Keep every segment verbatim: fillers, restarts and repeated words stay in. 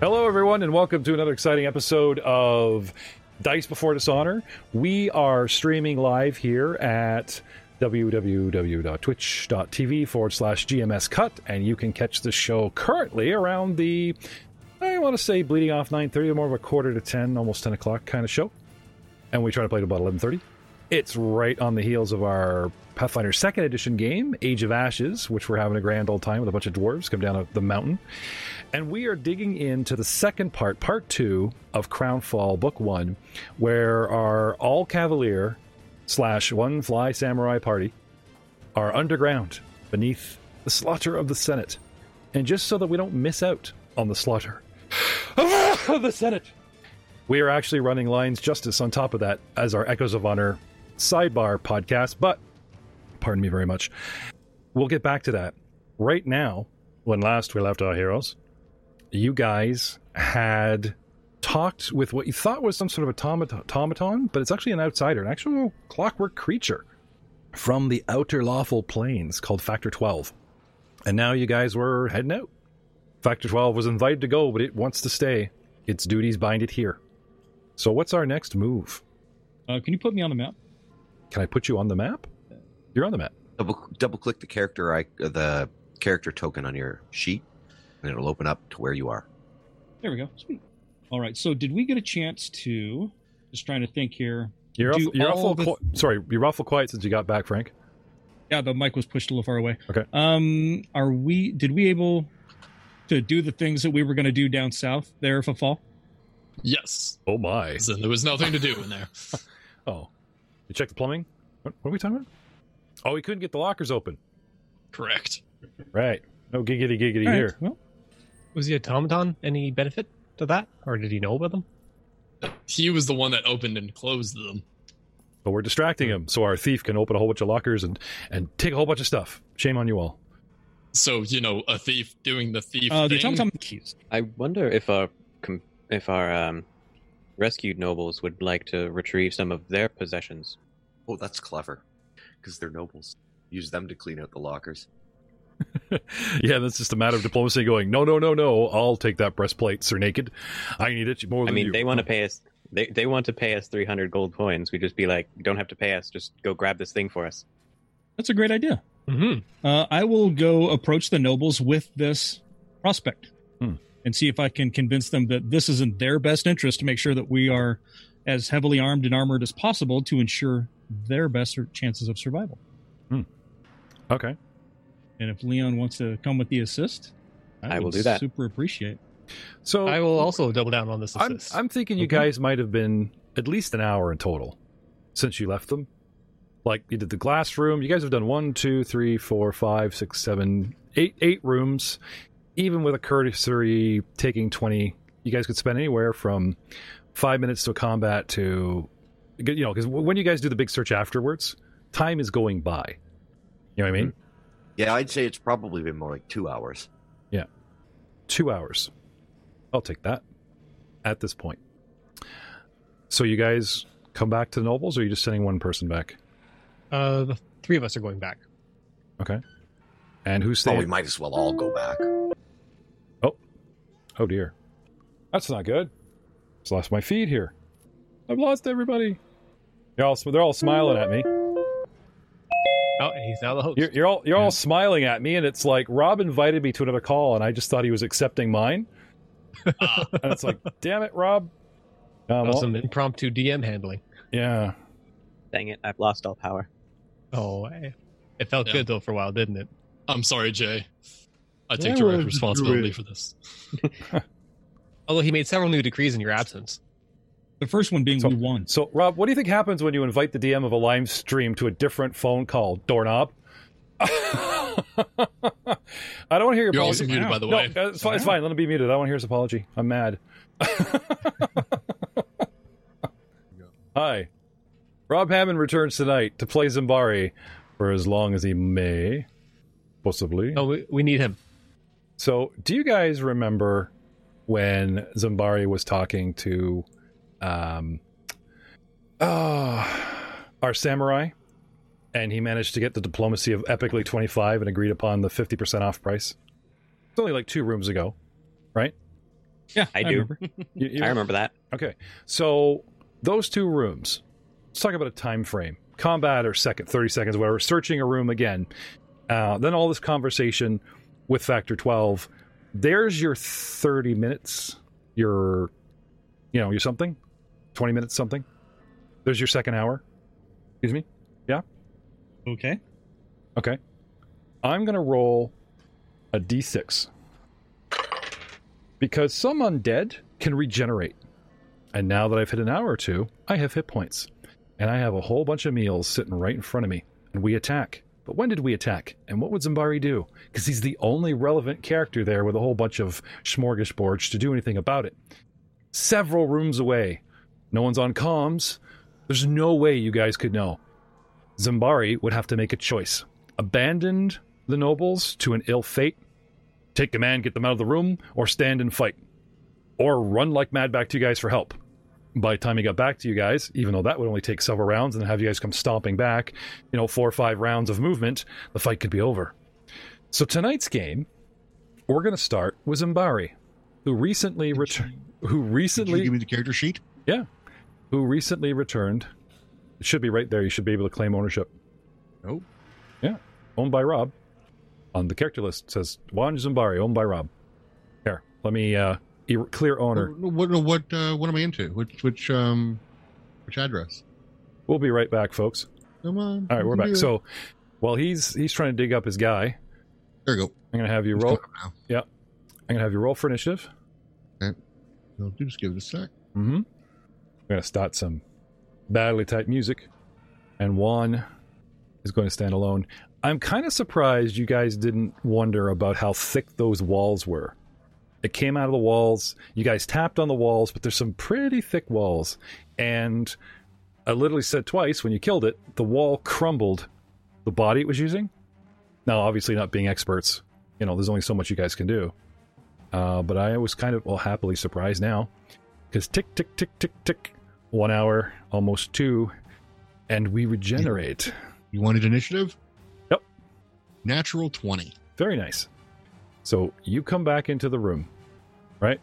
Hello, everyone, and welcome to another exciting episode of Dice Before Dishonor. We are streaming live here at www.twitch.tv forward slash GMScut, and you can catch the show currently around the, I want to say, bleeding off nine thirty, more of a quarter to ten, almost ten o'clock kind of show. And we try to play to about eleven thirty. It's right on the heels of our Pathfinder second Edition game, Age of Ashes, which we're having a grand old time with a bunch of dwarves come down the mountain. And we are digging into the second part, part two of Crownfall, book one, where our all-cavalier slash one-fly samurai party are underground beneath the slaughter of the Senate. And just so that we don't miss out on the slaughter of the Senate, we are actually running Lions Justice on top of that as our Echoes of Honor sidebar podcast, but pardon me very much. We'll get back to that. Right now, when last we left our heroes, you guys had talked with what you thought was some sort of automat- automaton, but it's actually an outsider, an actual clockwork creature from the outer lawful planes called Factor twelve. And now you guys were heading out. Factor twelve was invited to go, but it wants to stay. Its duties bind it here. So what's our next move? Uh, can you put me on the map? Can I put you on the map? You're on the map. Double double click the character I, the character token on your sheet, and it'll open up to where you are. There we go. Sweet. All right. So did we get a chance to? Just trying to think here. You're do awful, you're all awful the- qu- sorry. You're awful quiet since you got back, Frank. Yeah, the mic was pushed a little far away. Okay. Um, are we? Did we able to do the things that we were going to do down south there for fall? Yes. Oh my. So there was nothing to do in there. Oh, you checked the plumbing? What, what are we talking about? Oh, we couldn't get the lockers open. Correct. Right. No giggity giggity All right, here. well, Was the automaton any benefit to that, or did he know about them? He was the one that opened and closed them. But we're distracting him so our thief can open a whole bunch of lockers and, and take a whole bunch of stuff. Shame on you all. So, you know, a thief doing the thief uh, the thing. automaton keys. I wonder if our com- if our um, rescued nobles would like to retrieve some of their possessions. Oh, that's clever, because they're nobles. Use them to clean out the lockers. Yeah, that's just a matter of diplomacy going, no, no, no, no, I'll take that breastplate, Sir Naked. I need it more I than mean, you. they want to pay us. They they want to pay us three hundred gold coins. We just be like, you don't have to pay us. Just go grab this thing for us. That's a great idea. Mm-hmm. Uh, I will go approach the nobles with this prospect Hmm. and see if I can convince them that this is in their best interest to make sure that we are as heavily armed and armored as possible to ensure their best chances of survival. Okay. And if Leon wants to come with the assist, I will would do that. Super appreciate. So I will also double down on this I'm, assist. I'm thinking you Okay. guys might have been at least an hour in total since you left them. Like, you did the glass room. You guys have done one, two, three, four, five, six, seven, eight, eight rooms. Even with a cursory taking twenty, you guys could spend anywhere from five minutes to a combat to, you know, because when you guys do the big search afterwards, time is going by. You know what I mean? Yeah, I'd say it's probably been more like two hours. Two hours. I'll take that at this point. So you guys come back to the nobles, or are you just sending one person back? uh, the three of us are going back. Okay. And who's So staying? we might as well all go back. Oh dear. That's not good. Just lost my feed here. I've lost everybody. They're all they're all smiling at me. Oh, and he's now the host. You're, you're all you're Yeah. all smiling at me, and it's like Rob invited me to another call, and I just thought he was accepting mine. Ah, And it's like, damn it, Rob. Um, well, Some impromptu D M handling. yeah. Dang it! I've lost all power. Oh, eh. It felt Yeah. good though for a while, didn't it? I'm sorry, Jay. I take Yeah, direct well, responsibility do for this. Although he made several new decrees in your absence. The first one being So- we won. So, Rob, what do you think happens when you invite the D M of a live stream to a different phone call, doorknob? I don't want to hear your You're apology. also muted, by the No, way. uh, it's fine. It's fine. Let him be muted. I don't want to hear his apology. I'm mad. Hi. Rob Hammond returns tonight to play Zimbari for as long as he may, possibly. No, we, we need him. So, do you guys remember when Zimbari was talking to um, uh, our samurai, and he managed to get the diplomacy of epically twenty-five and agreed upon the fifty percent off price? It's only like two rooms ago, right? Yeah, I do. remember. You- you- I remember that. Okay, so those two rooms. Let's talk about a time frame. Combat or second, thirty seconds, whatever. Searching a room again. Uh, then all this conversation with Factor twelve. There's your thirty minutes. Your, you know, your something. twenty minutes something. There's your second hour. Excuse me. Yeah. Okay. Okay. I'm going to roll a d six. Because some undead can regenerate. And now that I've hit an hour or two, I have hit points. And I have a whole bunch of meals sitting right in front of me. And we attack. But when did we attack? And what would Zambari do? Because he's the only relevant character there with a whole bunch of smorgasbords to do anything about it. Several rooms away. No one's on comms. There's no way you guys could know. Zambari would have to make a choice. Abandon the nobles to an ill fate, take command, get them out of the room, or stand and fight. Or run like mad back to you guys for help. By the time he got back to you guys, even though that would only take several rounds and then have you guys come stomping back, you know, four or five rounds of movement, the fight could be over. So tonight's game, we're going to start with Zambari, who recently returned. Who Did recently? you give me the character sheet? Yeah, who recently returned. It should be right there. You should be able to claim ownership. Oh. Yeah, owned by Rob. On the character list it says Juan Zambari, owned by Rob. Here, let me uh, e- clear owner. What? What? What, uh, what am I into? Which? Which? Um. Which address? We'll be right back, folks. Come on. All right, we we're can back. do it. So, while he's he's trying to dig up his guy, There you go. I'm gonna have you It's roll. coming up Yeah, I'm gonna have you roll for initiative. now. I'll just give it a sec. Mm-hmm. We're gonna start some badly typed music, and Juan is going to stand alone. I'm kind of surprised you guys didn't wonder about how thick those walls were. It came out of the walls. You guys tapped on the walls, but there's some pretty thick walls. And I literally said twice when you killed it, the wall crumbled the body it was using. Now, obviously, not being experts, you know, there's only so much you guys can do. Uh, but I was kind of, well, happily surprised now. Because tick, tick, tick, tick, tick. One hour, almost two. And we regenerate. You wanted initiative? Yep. Natural twenty. Very nice. So you come back into the room, right?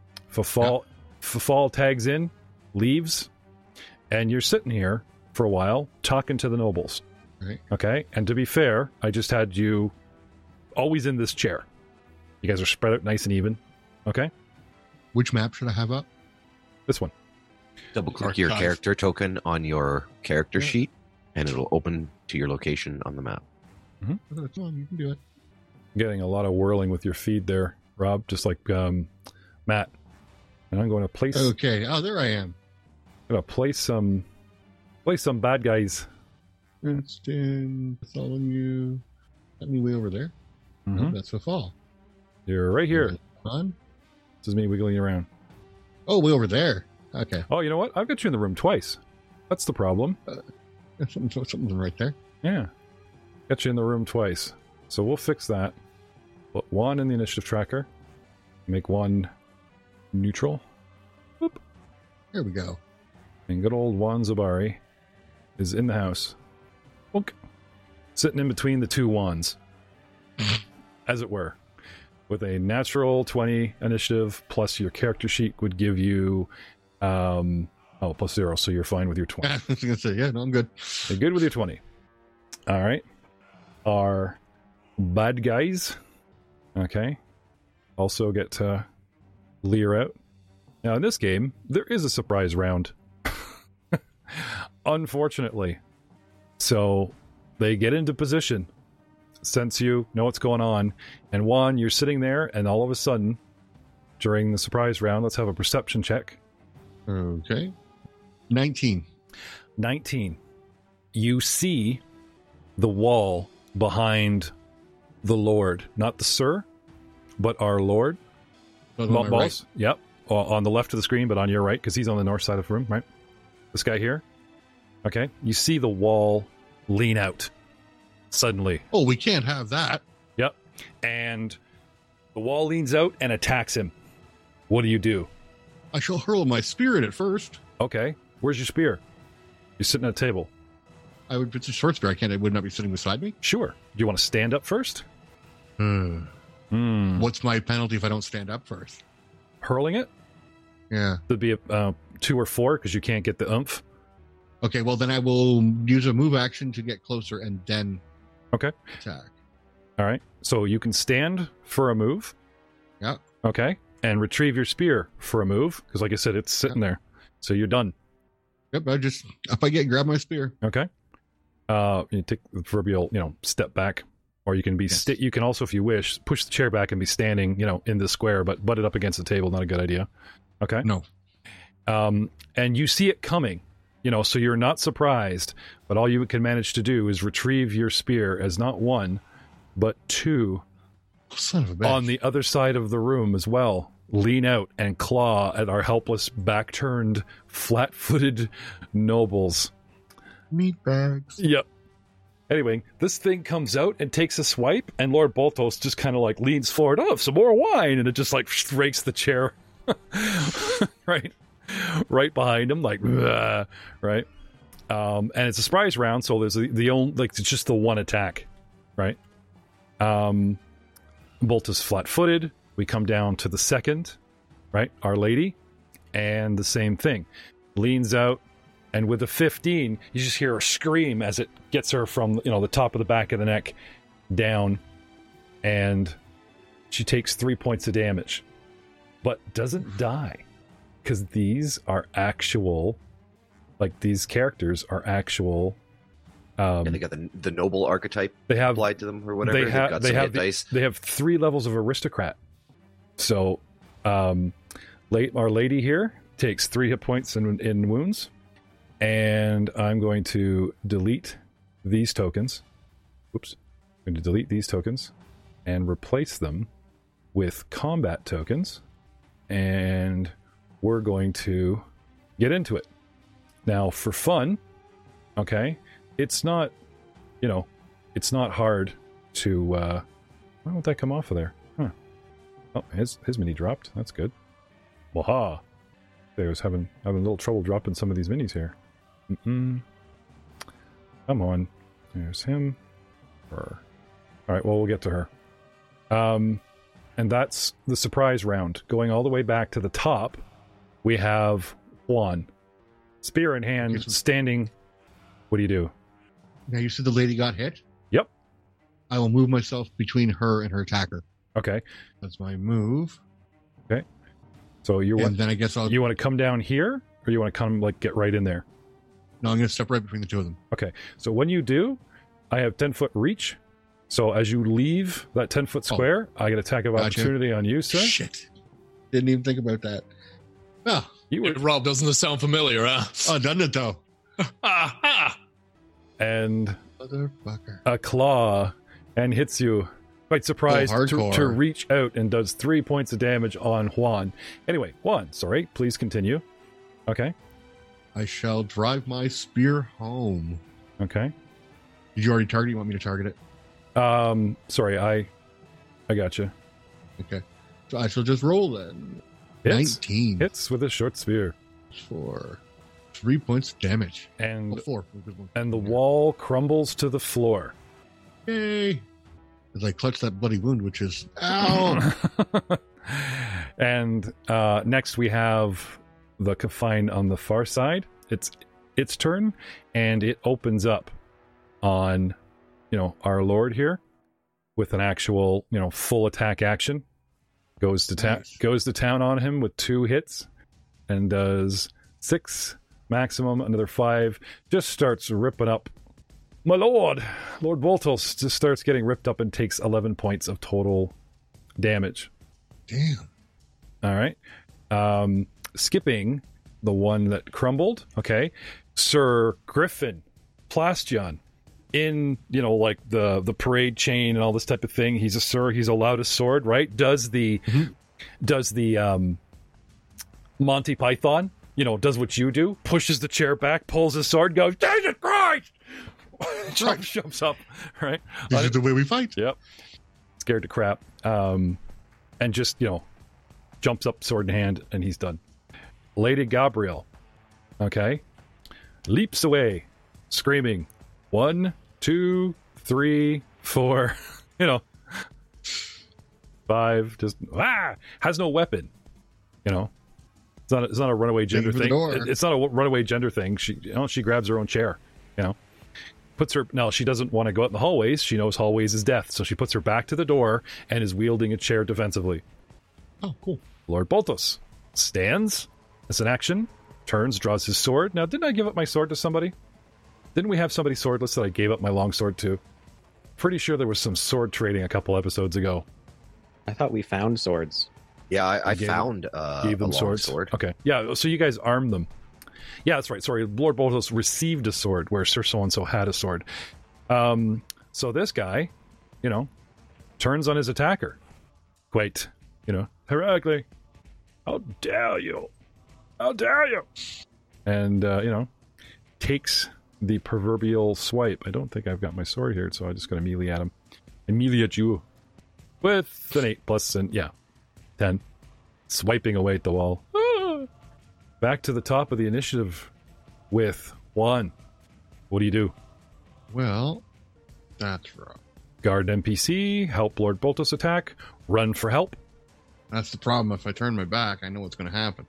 Fafal, Fafal tags in, leaves, and you're sitting here for a while talking to the nobles. Right. Okay? And to be fair, I just had you always in this chair. You guys are spread out nice and even. Okay? Which map should I have up? This one. Double click your Archive. character token on your character Yeah. sheet, and it'll open to your location on the map. That's on. You can do it. Getting a lot of whirling with your feed there, Rob, just like um, Matt. And I'm going to place Okay. Oh, there I am. going to place some place some bad guys. Princeton, Bartholomew. Got me way over there. No, Mhm. that's the fall. You're right here. On. This is me wiggling you around. Oh, way over there. Okay. Oh, you know what? I've got you in the room twice. That's the problem. Something, something's right there. Yeah. Got you in the room twice. So we'll fix that. Put one in the initiative tracker. Make one neutral. There we go. And good old Juan Zambari is in the house. Bonk. Sitting in between the two wands. As it were. With a natural twenty initiative plus your character sheet would give you um oh plus zero, so you're fine with your twenty. I was gonna say, yeah, no, I'm good. You're good with your twenty. All right. Our bad guys. Okay. Also get to leer out. Now, in this game, there is a surprise round. Unfortunately. So, they get into position, sense you, know what's going on, and Juan, you're sitting there, and all of a sudden, during the surprise round, let's have a perception check. Okay. nineteen. nineteen. You see the wall behind the Lord. Not the Sir, but our Lord. On Mo- my boss. Yep. O- On the left of the screen, but on your right, because he's on the north side of the room, right? This guy here. Okay. You see the wall lean out suddenly. Oh, we can't have that. Yep. And the wall leans out and attacks him. What do you do? I shall hurl my spirit at first. Okay. Where's your spear? You're sitting at a table. I would. If it's a short spear, I can't. It would not be sitting beside me. Sure. Do you want to stand up first? Hmm. Hmm. What's my penalty if I don't stand up first? hurling it. Yeah. There'd be a uh, two or four because you can't get the oomph. Okay, well then I will use a move action to get closer and then Okay. attack. All right. So you can stand for a move. Yeah. Okay. And retrieve your spear for a move because, like I said, it's sitting there. So you're done. Yep, I just up I get, grab my spear. Okay. Uh, you take the proverbial, you know, step back, or you can be. Yes. Sta- you can also, if you wish, push the chair back and be standing, you know, in the square, but butt it up against the table. Not a good idea. Okay. No. Um, and you see it coming, you know, so you're not surprised. But all you can manage to do is retrieve your spear as not one, but two Oh, son of a bitch. on the other side of the room as well. Lean out and claw at our helpless, back-turned, flat-footed nobles. meat bags. Yep. Anyway, this thing comes out and takes a swipe, and Lord Boltos just kind of like leans forward, oh, some more wine, and it just like rakes the chair right, right behind him, like "Ugh," right. Um, and it's a surprise round, so there's the, the only like it's just the one attack, right? Um, Boltos flat-footed. We come down to the second, right? Our Lady, and the same thing, leans out. And with a fifteen, you just hear her scream as it gets her from, you know, the top of the back of the neck down, and she takes three points of damage, but doesn't die because these are actual, like these characters are actual. Um, And they got the the noble archetype they have applied to them or whatever. they They've have got they some have hit the- dice. they have three levels of aristocrat. So, um, late our Lady here takes three hit points in in wounds. And I'm going to delete these tokens. Oops. I'm going to delete these tokens and replace them with combat tokens. And we're going to get into it. Now, for fun, okay, it's not, you know, it's not hard to, uh, why won't that come off of there? Huh. Oh, his, his mini dropped. That's good. Waha. I was having, having a little trouble dropping some of these minis here. Mm-mm. Come on. There's him. Her. All right, well, we'll get to her. Um, and that's the surprise round. Going all the way back to the top, we have Juan. Spear in hand, Yes. standing. What do you do? Now you said the lady got hit? Yep. I will move myself between her and her attacker. Okay. That's my move. So you And want then I guess I'll you want to come down here, or you want to come like get right in there? No, I'm gonna step right between the two of them. Okay. So when you do, I have ten foot reach. So as you leave that ten foot square, I get attack of Gotcha. opportunity on you, sir. Shit. Didn't even think about that. Oh, You Hey, would, Rob, doesn't this sound familiar, huh? oh done it though. Ah, ah. and Motherfucker. a claw and hits you. Quite surprised Oh, to, hardcore. to reach out and does three points of damage on Juan. Anyway, Juan, sorry, please continue. Okay, I shall drive my spear home. okay. Did you already target? You want me to target it? Um, sorry, I, I got you. Okay. So I shall just roll then. Hits, nineteen. hits with a short spear, For three points of damage. and Oh, four. and the wall crumbles to the floor. Yay. As I clutch that bloody wound, which is ow. And uh, next we have the confine on the far side. It's its turn, and it opens up on, you know, our Lord here with an actual, you know, full attack action. Goes to town, Nice. goes to town on him with two hits, and does six maximum, another five. Just starts ripping up. My lord, Lord Boltos just starts getting ripped up and takes eleven points of total damage. Damn. All right. Um, skipping the one that crumbled. Okay. Sir Griffin Plastion in, you know, like the, the parade chain and all this type of thing. He's a sir. He's allowed a sword, right? Does the, Mhm. does the, um, Monty Python, you know, does what you do, pushes the chair back, pulls his sword, goes, Jesus Christ! jumps, jumps up, right? This is the way we fight. Yep. Scared to crap. Um, and just, you know, jumps up sword in hand, and he's done. Lady Gabrielle, okay, leaps away, screaming, one, two, three, four, you know, five, just, ah, has no weapon. You know, it's not a, it's not a runaway gender for the thing. door. It- It's not a runaway gender thing. She you know, she grabs her own chair. You know, puts her now. She doesn't want to go out in the hallways. She knows hallways is death, so she puts her back to the door and is wielding a chair defensively. Oh, cool. Lord Boltos stands as an action, turns, draws his sword. Now, didn't I give up my sword to somebody? Didn't we have somebody swordless that I gave up my longsword to? Pretty sure there was some sword trading a couple episodes ago. I thought we found swords. Yeah, I, I gave- found uh, Gave them a long swords. sword. Okay. Yeah, so you guys armed them. Yeah, that's right. Sorry, Lord Boltos received a sword where Sir So-and-so had a sword. Um, so this guy, you know, turns on his attacker. Quite, you know, heroically. How dare you? How dare you? And, uh, you know, takes the proverbial swipe. I don't think I've got my sword here, so I'm just going to melee at him. And melee at you. With an eight plus, and yeah, ten. Swiping away at the wall. Ah! Back to the top of the initiative with one. What do you do? Well, that's rough. Guard N P C, help Lord Boltos attack, run for help, That's the problem. If I turn my back, I know what's going to happen.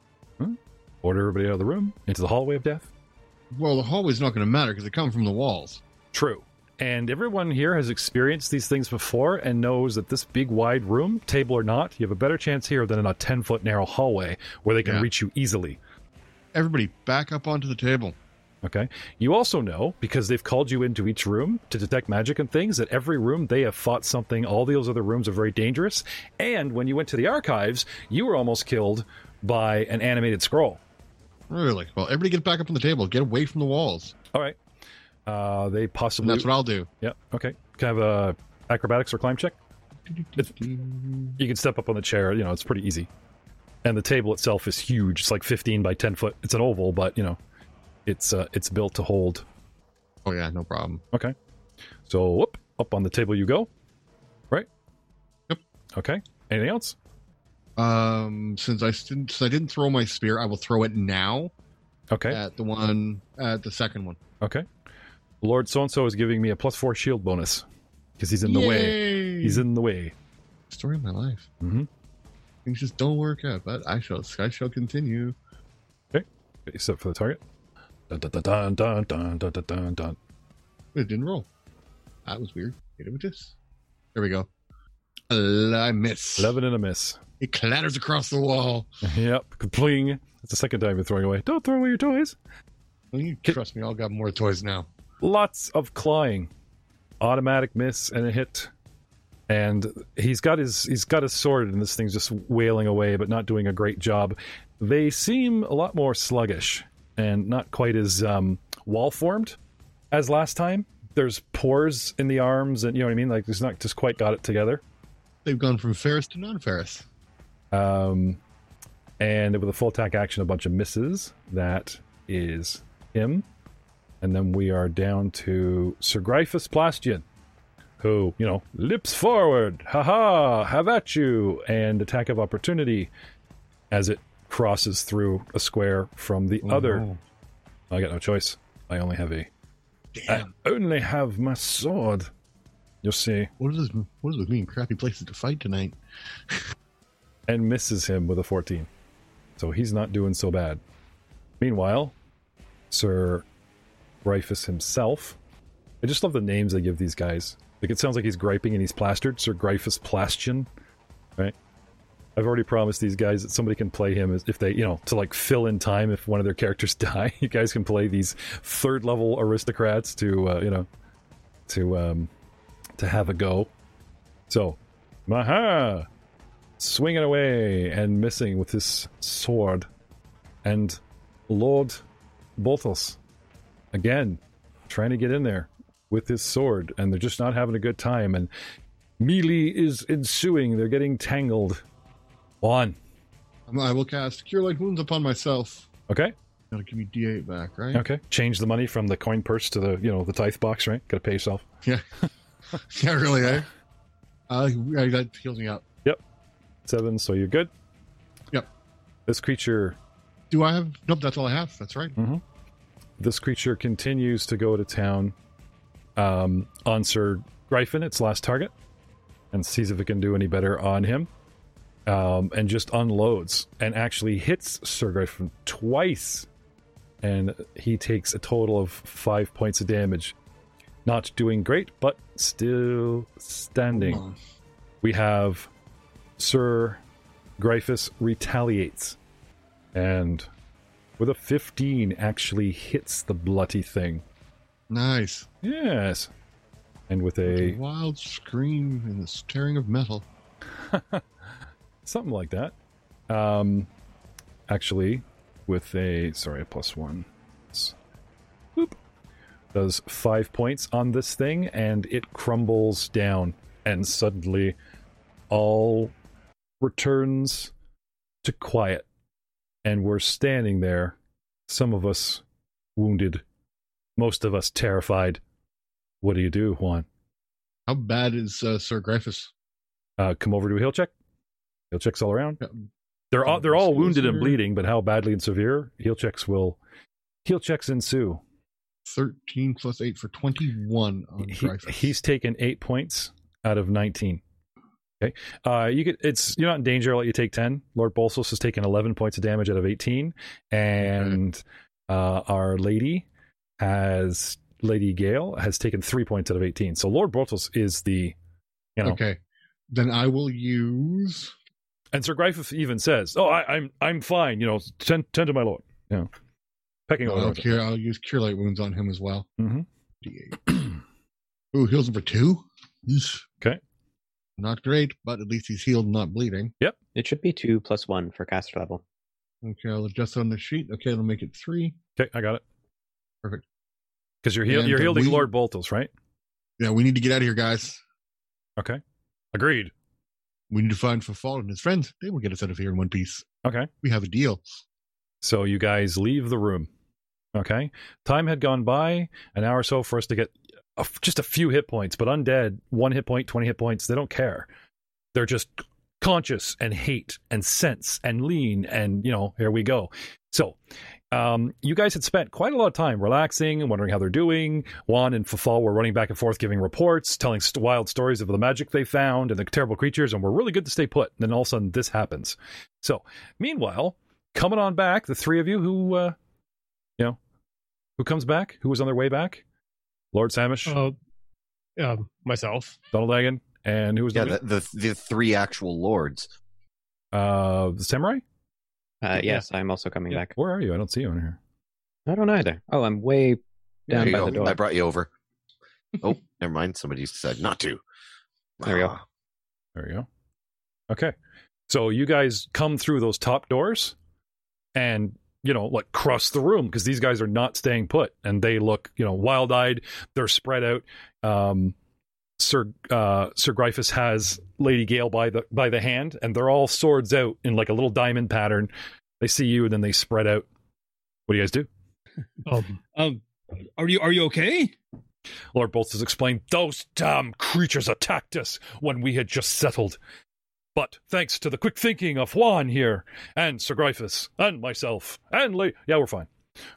order everybody out of the room, into the hallway of death. Well, the hallway's not going to matter because they come from the walls. True. And everyone here has experienced these things before and knows that this big wide room, table or not, you have a better chance here than in a ten-foot narrow hallway where they can Yeah. reach you easily. Everybody back up onto the table. Okay. You also know, because they've called you into each room to detect magic and things, that every room they have fought something. All those other rooms are very dangerous. And when you went to the archives, you were almost killed by an animated scroll. Really? Well, everybody get back up on the table. Get away from the walls. All right. Uh, they And possibly. that's what I'll do. Yeah. Okay. Can I have a acrobatics or climb check? It's- You can step up on the chair. You know, it's pretty easy. And the table itself is huge. It's like fifteen by ten foot. It's an oval, but you know, it's uh, it's built to hold. Oh, yeah, no problem. Okay. So whoop, up on the table you go. Right? Yep. Okay. Anything else? Um, since I, didn't, since I didn't throw my spear, I will throw it now Okay. at the one, at the second one. Okay. Lord so-and-so is giving me a plus four shield bonus because he's in the way. Yay! He's in the way. Story of my life. Mm-hmm. Things just don't work out, but I shall, I shall continue. Okay. Except for the target. Dun, dun, dun, dun, dun, dun, dun, dun, dun. It didn't roll. That was weird. Hit it with this. There we go. I miss. eleven and a miss. It clatters across the wall. Yep. Pling. That's the second time you're throwing away. Don't throw away your toys. Well, you Hit- trust me, I'll got more toys now. Lots of clawing. Automatic miss and a hit. And he's got his he's got his sword and this thing's just wailing away but not doing a great job. They seem a lot more sluggish and not quite as um, wall formed as last time. There's pores in the arms and you know what I mean? Like it's not just quite got it together. They've gone from Ferris to non-Ferris. Um, and with a full attack action, a bunch of misses. That is him. And then we are down to Sir Gryphus Plastian, who, you know, lips forward, haha, have at you, and attack of opportunity as it crosses through a square from the Oh, other. no. I got no choice. I only have a. Damn. I only have my sword. You'll see. What is this? What is with me? Crappy places to fight tonight. And misses him with a fourteen. So he's not doing so bad. Meanwhile, Sir Gryphus himself. I just love the names they give these guys. Like, it sounds like he's griping and he's plastered. Sir Gryphus Plastian. Right? I've already promised these guys that somebody can play him as if they, you know, to like fill in time if one of their characters die. You guys can play these third level aristocrats to, uh, you know, to, um, to have a go. So, Maha! Swinging away and missing with his sword. And Lord Boltos, again, trying to get in there with his sword, and they're just not having a good time, and melee is ensuing. They're getting tangled. One. I will cast Cure Light Wounds upon myself. Okay. Gotta give me D eight back, right? Okay. Change the money from the coin purse to the, you know, the tithe box, right? Gotta pay yourself. Yeah. Yeah, really, eh? Uh, that heals me up. Seven, so you're good. Yep. This creature Do I have... Nope, that's all I have. That's right. this creature continues to go to town um, on Sir Gryphon, its last target, and sees if it can do any better on him. um, and just unloads and actually hits Sir Griffin twice. And he takes a total of five points of damage. Not doing great, but still standing. We have Sir Gryphus retaliates. And with a fifteen, actually hits the bloody thing. Nice. Yes. And with A a... wild scream and the stirring of metal. something like that. Um, actually, with a... Sorry, a plus one. Boop. Does five points on this thing, and it crumbles down. And suddenly, all returns to quiet. And we're standing there, some of us wounded, most of us terrified. What do you do, Juan? How bad is uh, Sir Gryphus? Uh, come over to a heal check. Heal checks all around. Yeah. They're all they're all Skills wounded and here. bleeding, but how badly and severe? Heal checks will heal checks ensue. thirteen plus eight for twenty-one on He, Gryphus. he's taken eight points out of nineteen. Okay, uh, you could. It's you're not in danger. I'll let you take ten. Lord Bolsos has taken eleven points of damage out of eighteen, and uh, our lady has Lady Gale has taken three points out of eighteen. So Lord Bolsos is the, you know, Okay. Then I will use... and Sir Gryphus even says, "Oh, I, I'm I'm fine. You know, tend, tend to my lord." You know, pecking I'll, order. cure, I'll use Cure Light Wounds on him as well. Mm-hmm. D eight. Ooh, heals him for two? Yeesh. Okay. Not great, but at least he's healed and not bleeding. It should be two plus one for caster level. Okay, I'll adjust on the sheet. Okay, it'll make it three. Okay, I got it. Perfect. Because you're heal- And, you're uh, healing we- Lord Boltos, right? Yeah, we need to get out of here, guys. Okay, agreed. We need to find Fafal and his friends. They will get us out of here in one piece. Okay, We have a deal. so you guys leave the room. Okay, time had gone by an hour or so for us to get a, just a few hit points, but undead, one hit point, twenty hit points, they don't care. They're just conscious and hate and sense and lean, and you know, here we go. So, um, you guys had spent quite a lot of time relaxing and wondering how they're doing. Juan and Fafal were running back and forth giving reports, telling st- wild stories of the magic they found and the terrible creatures, and we're really good to stay put. And then all of a sudden, this happens. So, meanwhile, coming on back, the three of you who, uh, you know, who comes back? Who was on their way back? Lord Samish, Uh, um, myself. Donald Dagan, and who was Yeah, the, the, the the three actual lords. uh, the samurai? Uh, yes, I'm also coming Yeah. back. Where are you? I don't see you in here. I don't either. Oh, I'm way There down you by go. the door. I brought you over. Oh, never mind. Somebody said not to. There we go. Ah. There you go. Okay. So you guys come through those top doors and, you know, like cross the room because these guys are not staying put and they look, you know, wild-eyed. They're spread out. Um, Sir uh, Sir Gryphus has Lady Gale by the by the hand, and they're all swords out in like a little diamond pattern. They see you, and then they spread out. What do you guys do? Um, Um, are you are you okay? Lord Bolts has explained, those damn creatures attacked us when we had just settled. But thanks to the quick thinking of Juan here, and Sir Gryphus, and myself, and La- yeah, we're fine.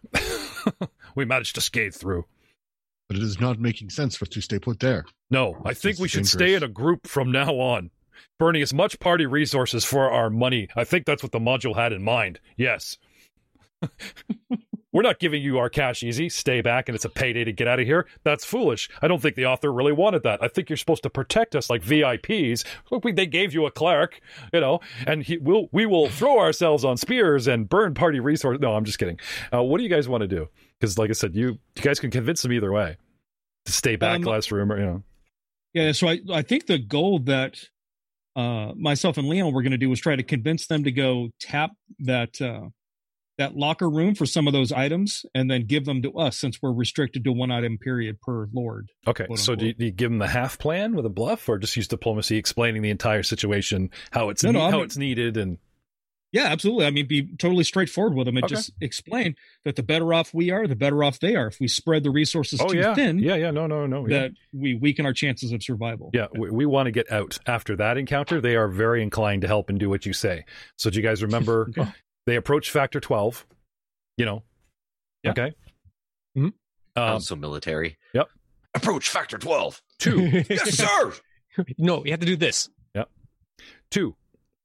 We managed to skate through. But it is not making sense for us to stay put there. No, I think This we is should stay dangerous. in a group from now on, burning as much party resources for our money. I think that's what the module had in mind. Yes. We're not giving you our cash easy. Stay back and it's a payday to get out of here. That's foolish. I don't think the author really wanted that. I think you're supposed to protect us like V I Ps. Look, we, they gave you a cleric, you know, and he, we'll, we will throw ourselves on spears and burn party resources. No, I'm just kidding. Uh, what do you guys want to do? Because like I said, you, you guys can convince them either way. To stay back, Um, last room, or, you know. Yeah, so I, I think the goal that uh, myself and Leon were going to do was try to convince them to go tap that uh, that locker room for some of those items and then give them to us since we're restricted to one item period per lord. Okay, quote, so do you, unquote. do you give them the half plan with a bluff, or just use diplomacy, explaining the entire situation, how it's No, no, ne- I how mean- it's needed, and Yeah, absolutely. I mean, be totally straightforward with them and Okay. just explain that the better off we are, the better off they are. If we spread the resources oh too yeah, thin, yeah, yeah, no, no, no, yeah. that we weaken our chances of survival. Yeah, we, we want to get out. After that encounter, they are very inclined to help and do what you say. So do you guys remember Okay. they approach Factor twelve, you know? Yeah. Okay. Mhm. Um, Also military. Yep. Approach factor twelve. two, Yes, sir. no, you have to do this. two.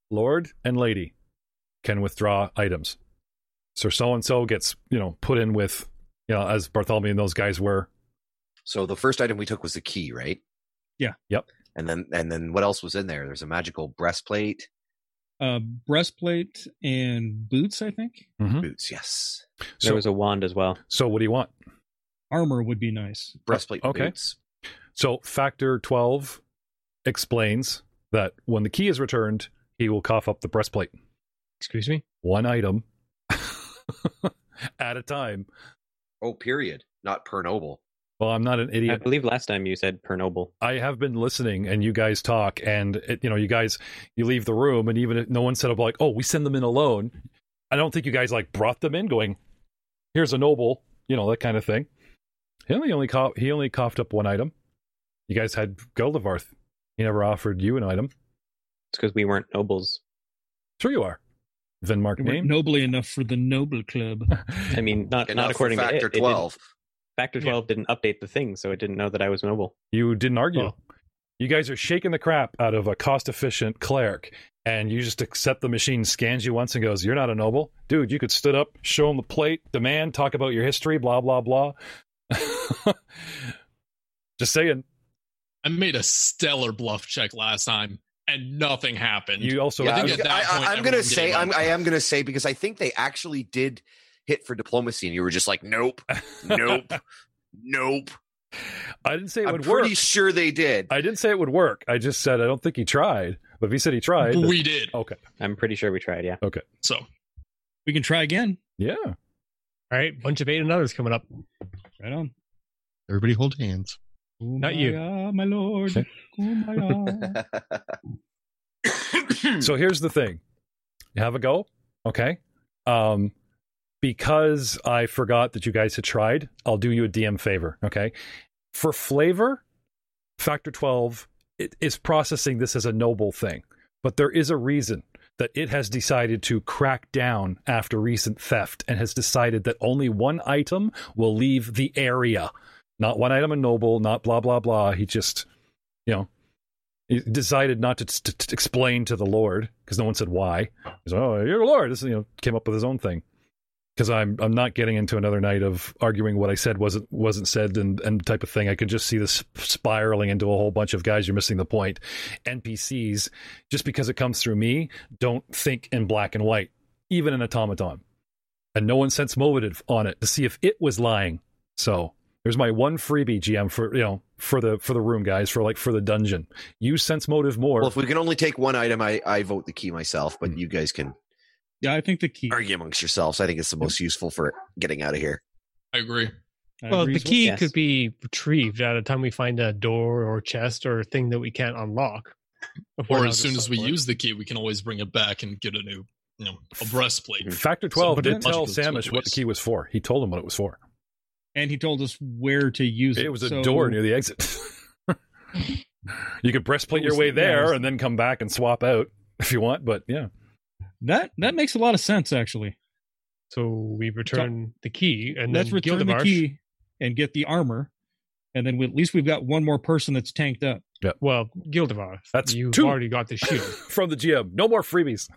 Lord and Lady can withdraw items. So so-and-so gets, you know, put in with, you know, as Bartholomew and those guys were. So the first item we took was the key, right? Yeah. Yep. And then and then what else was in there? There's a magical breastplate. Uh, breastplate and boots, I think. Mm-hmm. Boots, yes. There So, was a wand as well. so what do you want? Armor would be nice. Breastplate and okay. boots. So Factor twelve explains that when the key is returned, he will cough up the breastplate. Excuse me? One item at a time. Oh, period. Not per noble. Well, I'm not an I idiot. believe last time you said per noble. I have been listening, and you guys talk, and it, you know, you guys, you leave the room, and even if no one said up like, "Oh, we send them in alone." I don't think you guys like brought them in, going, "Here's a noble," you know, that kind of thing. He only only cough, he only coughed up one item. You guys had Geldevarth. He never offered you an item. It's because we weren't nobles. Sure, you are. Venmark We weren't name. nobly enough for the noble club. I mean, not Enough not for according to it. factor It didn't- twelve. Factor twelve didn't update the thing, so it didn't know that I was noble. You didn't argue. Oh. You guys are shaking the crap out of a cost-efficient cleric, and you just accept the machine scans you once and goes, "You're not a noble, dude." You could stood up, show him the plate, demand, talk about your history, blah blah blah. Just saying. I made a stellar bluff check last time, and nothing happened. You also Yeah, I I think was, at that I, point, I, I'm everyone gonna say gave up. I'm, I am gonna say because I think they actually did hit for diplomacy, and you were just like, "Nope, nope, nope." I didn't say it I'm would pretty work. sure they did. I didn't say it would work. I just said I don't think he tried. But if he said he tried, But then- we did. okay, I'm pretty sure we tried, yeah. So We can try again. yeah. All right, bunch of eight and others coming up. Right on. Everybody hold hands. Not you. Kumbaya, my lord. Okay. Kumbaya. So here's the thing. You have a go, okay? Um, because I forgot that you guys had tried, I'll do you a D M favor, okay? For flavor, Factor twelve it is processing this as a noble thing, but there is a reason that it has decided to crack down after recent theft and has decided that only one item will leave the area. Not one item a noble, not blah, blah, blah. He just, you know, he decided not to, to, to explain to the Lord because no one said why. He's like, "Oh, you're a Lord." This, you know, came up with his own thing. Because I'm I'm not getting into another night of arguing what I said wasn't wasn't said and, and type of thing. I could just see this spiraling into a whole bunch of guys. You're missing the point. N P Cs, just because it comes through me, don't think in black and white, even an automaton. And no one sense motive on it to see if it was lying. So there's my one freebie, G M, for you know for the for the room, guys, for like for the dungeon. Use sense motive more. Well, if we can only take one item, I, I vote the key myself, but Hmm. you guys can Yeah, I think the key. argue amongst yourselves. I think it's the most useful for getting out of here. I agree. I Well, agree the as well. key Yes. could be retrieved at a time we find a door or chest or thing that we can't unlock. If we're Or not as soon to as we suffer. use the key, we can always bring it back and get a new, you know, a breastplate. Factor twelve So, did but tell it- Samish what the key was for. He told him what it was for. And he told us where to use it. It was a So- door near the exit. You could breastplate It your was- way yeah, it there was- and then come back and swap out if you want. But yeah, That that makes a lot of sense, actually. So we return the key and Let's then return the Gildemarsh- key and get the armor, and then we, at least we've got one more person that's tanked up. Well, Gildevarth, That's you've two. already got the shield. from the G M, no more freebies.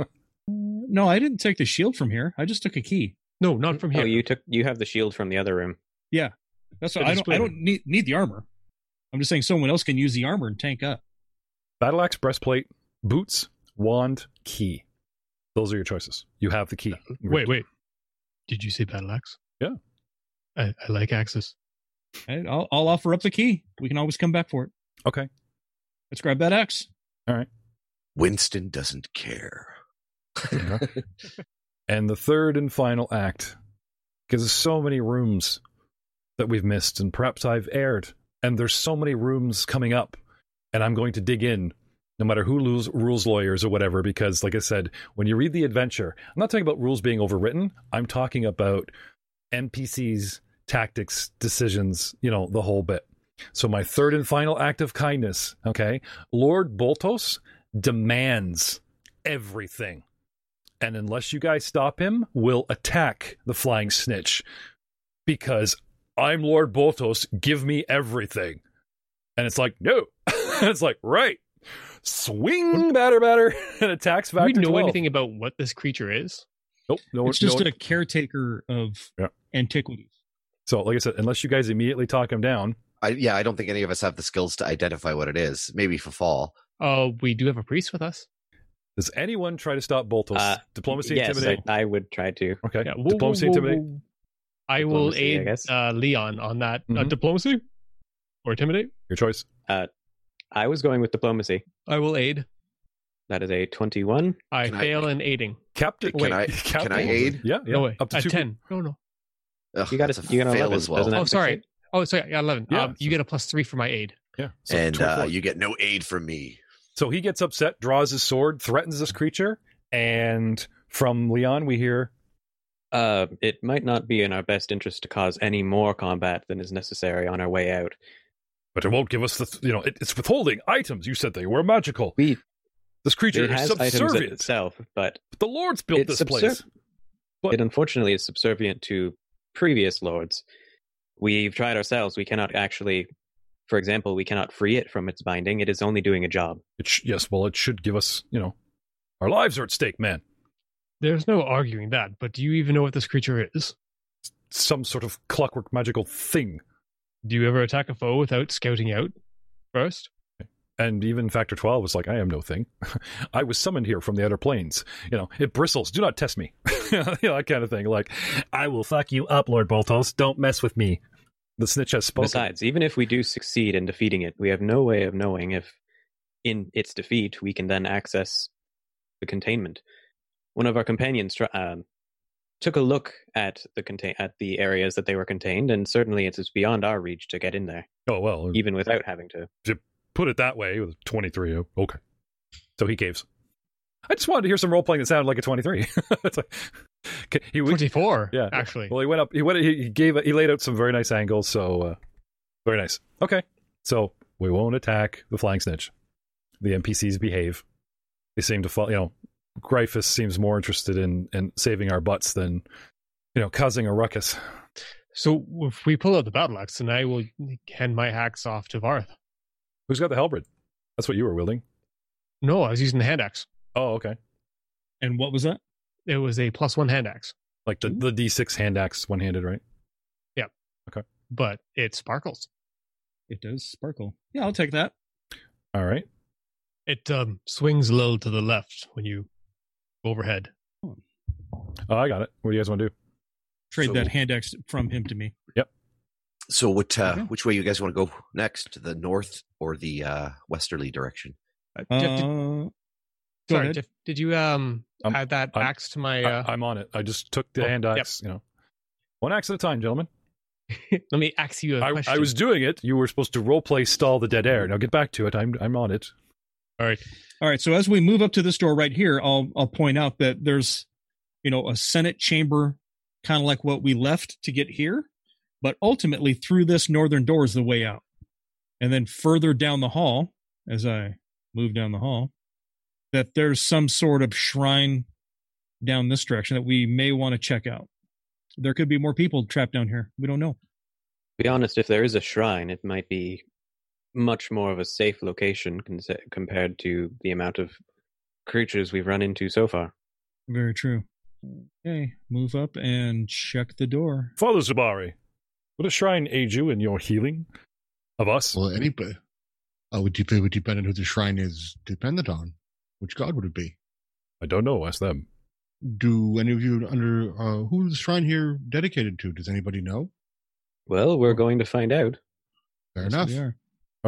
No, I didn't take the shield from here. I just took a key. No, not from here. Oh, you took you have the shield from the other room. That's The what I don't. display I room. don't need need the armor. I'm just saying someone else can use the armor and tank up. Battle axe, breastplate, boots, wand, key. Those are your choices. You have the key. Wait, wait. Did you say battle axe? Yeah. I, I like axes. And I'll, I'll offer up the key. We can always come back for it. Okay. Let's grab that axe. Winston doesn't care. And the third and final act, because there's so many rooms that we've missed, and perhaps I've erred, and there's so many rooms coming up, and I'm going to dig in, no matter who rules, rules lawyers or whatever, because, like I said, when you read the adventure, I'm not talking about rules being overwritten. I'm talking about N P Cs, tactics, decisions, you know, the whole bit. So my third and final act of kindness, okay? Lord Boltos demands everything. And unless you guys stop him, will attack the flying snitch. Because I'm Lord Boltos, give me everything. And it's like, no. It's like, right. swing batter batter and attacks Do we factor know twelve. anything about what this creature is? Nope. No, It's just no, a caretaker of Yeah. antiquities. So, like I said, unless you guys immediately talk him down, I, yeah, I don't think any of us have the skills to identify what it is. Maybe for fall. Oh, we do have a priest with us. does anyone try to stop Boltos? Uh, Diplomacy, yes, intimidate. I, I would try to. Okay. Yeah. whoa, Diplomacy, whoa, whoa, intimidate. whoa. I will Diplomacy, I aid guess. uh, Leon on that. Uh, Mhm. diplomacy or intimidate? Your choice. I was going with diplomacy. I will aid. That is a twenty-one. I Can I- fail in aiding. Captain. Can I- Captain. can I aid? Yeah. yeah. No way. Up to At two. ten. No, no. Ugh, You got that's a- a you got an fail eleven, as well. doesn't that Oh, sorry. succeed? Oh, sorry. Yeah, eleven. Yeah, um, you so- get a plus three for my aid. Yeah. So, And uh, twenty-four. you get no aid from me. So he gets upset, draws his sword, threatens this creature, and from Leon we hear, Uh, it might not be in our best interest to cause any more combat than is necessary on our way out. but it won't give us the, you know, it, it's withholding items. You said they were magical. We This creature it is has items subservient. itself, but The Lord's built it's this place. subser- But- it unfortunately is subservient to previous lords. We've tried ourselves. We cannot actually, for example, we cannot free it from its binding. It is only doing a job. It sh- yes, well, it should give us, you know, our lives are at stake, man. There's no arguing that, but do you even know what this creature is? Some sort of clockwork magical thing. Do you ever attack a foe without scouting out first? And even Factor twelve was like, I am no thing. I was summoned here from the outer planes. You know, it bristles. Do not test me. you know, that kind of thing. Like, I will fuck you up, Lord Boltos. Don't mess with me. The snitch has spoken. Besides, even if we do succeed in defeating it, we have no way of knowing if, in its defeat, we can then access the containment. One of our companions tr- um, took a look at the contain- at the areas that they were contained, and certainly it is beyond our reach to get in there, Oh, well, even without having to. put it that way with twenty-three. oh, Okay. So he caves. I just wanted to hear some role playing that sounded like a twenty-three. It's like, okay, he, twenty-four, yeah. actually. Well, he went up. He went. He gave. He laid out some very nice angles. So uh, very nice. Okay. So we won't attack the flying snitch. The N P Cs behave. They seem to follow. You know, Gryphus seems more interested in in saving our butts than, you know, causing a ruckus. So if we pull out the battle axe, then I will hand my axe off to Varth. Who's got the halberd? That's what you were wielding. No, I was using the hand axe. Oh, okay. And what was that? It was a plus one hand axe, Like the, the D six hand axe, one handed, right? but it sparkles. It does sparkle. Yeah, I'll take that. All right. It um, swings a little to the left when you go overhead. Oh, I got it. What do you guys want to do? Trade So- that hand axe from him to me. So, what? Uh, Okay. which way you guys want to go next? The north or the uh, westerly direction? Uh, Uh, Jeff, did, go sorry, ahead. Jeff, did you um I'm- add that I'm- axe to my? Uh, I, I'm on it. I just took the Oh, hand yep. axe, you know. One axe at a time, gentlemen. let me ask you a I, question. I was doing it. You were supposed to roleplay stall the dead air. Now get back to it. I'm I'm on it. All right. All right. So as we move up to this door right here, I'll I'll point out that there's, you know, a Senate chamber, kind of like what we left to get here, but ultimately through this northern door is the way out, and then further down the hall, as I move down the hall, that there's some sort of shrine down this direction that we may want to check out. There could be more people trapped down here. We don't know. To be honest, if there is a shrine, it might be much more of a safe location con- compared to the amount of creatures we've run into so far. Very true. Okay, move up and check the door. Father Zabari, would a shrine aid you in your healing of us? Well, anybody. Uh, would, dep- would depend on who the shrine is dependent on. Which god would it be? I don't know. Ask them. Do any of you under uh, who is the shrine here dedicated to? Does anybody know? Well, we're going to find out. Fair Yes, enough. we are.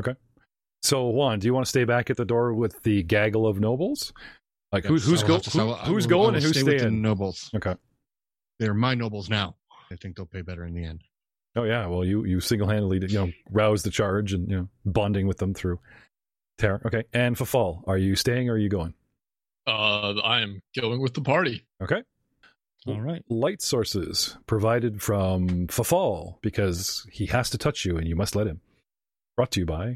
So Juan, do you want to stay back at the door with the gaggle of nobles? Like who, Yes, who's I will go, have to- who- I will- I who's will- I going will and who's stay with the staying? nobles. Okay. They're my nobles now. I think they'll pay better in the end. Oh yeah. Well, you you single handedly you know rouse the charge and you know bonding with them through terror. Okay. And Fafal, are you staying or are you going? Uh, I am going with the party. Okay. All right. Light sources provided from Fafal because he has to touch you and you must let him. Brought to you by.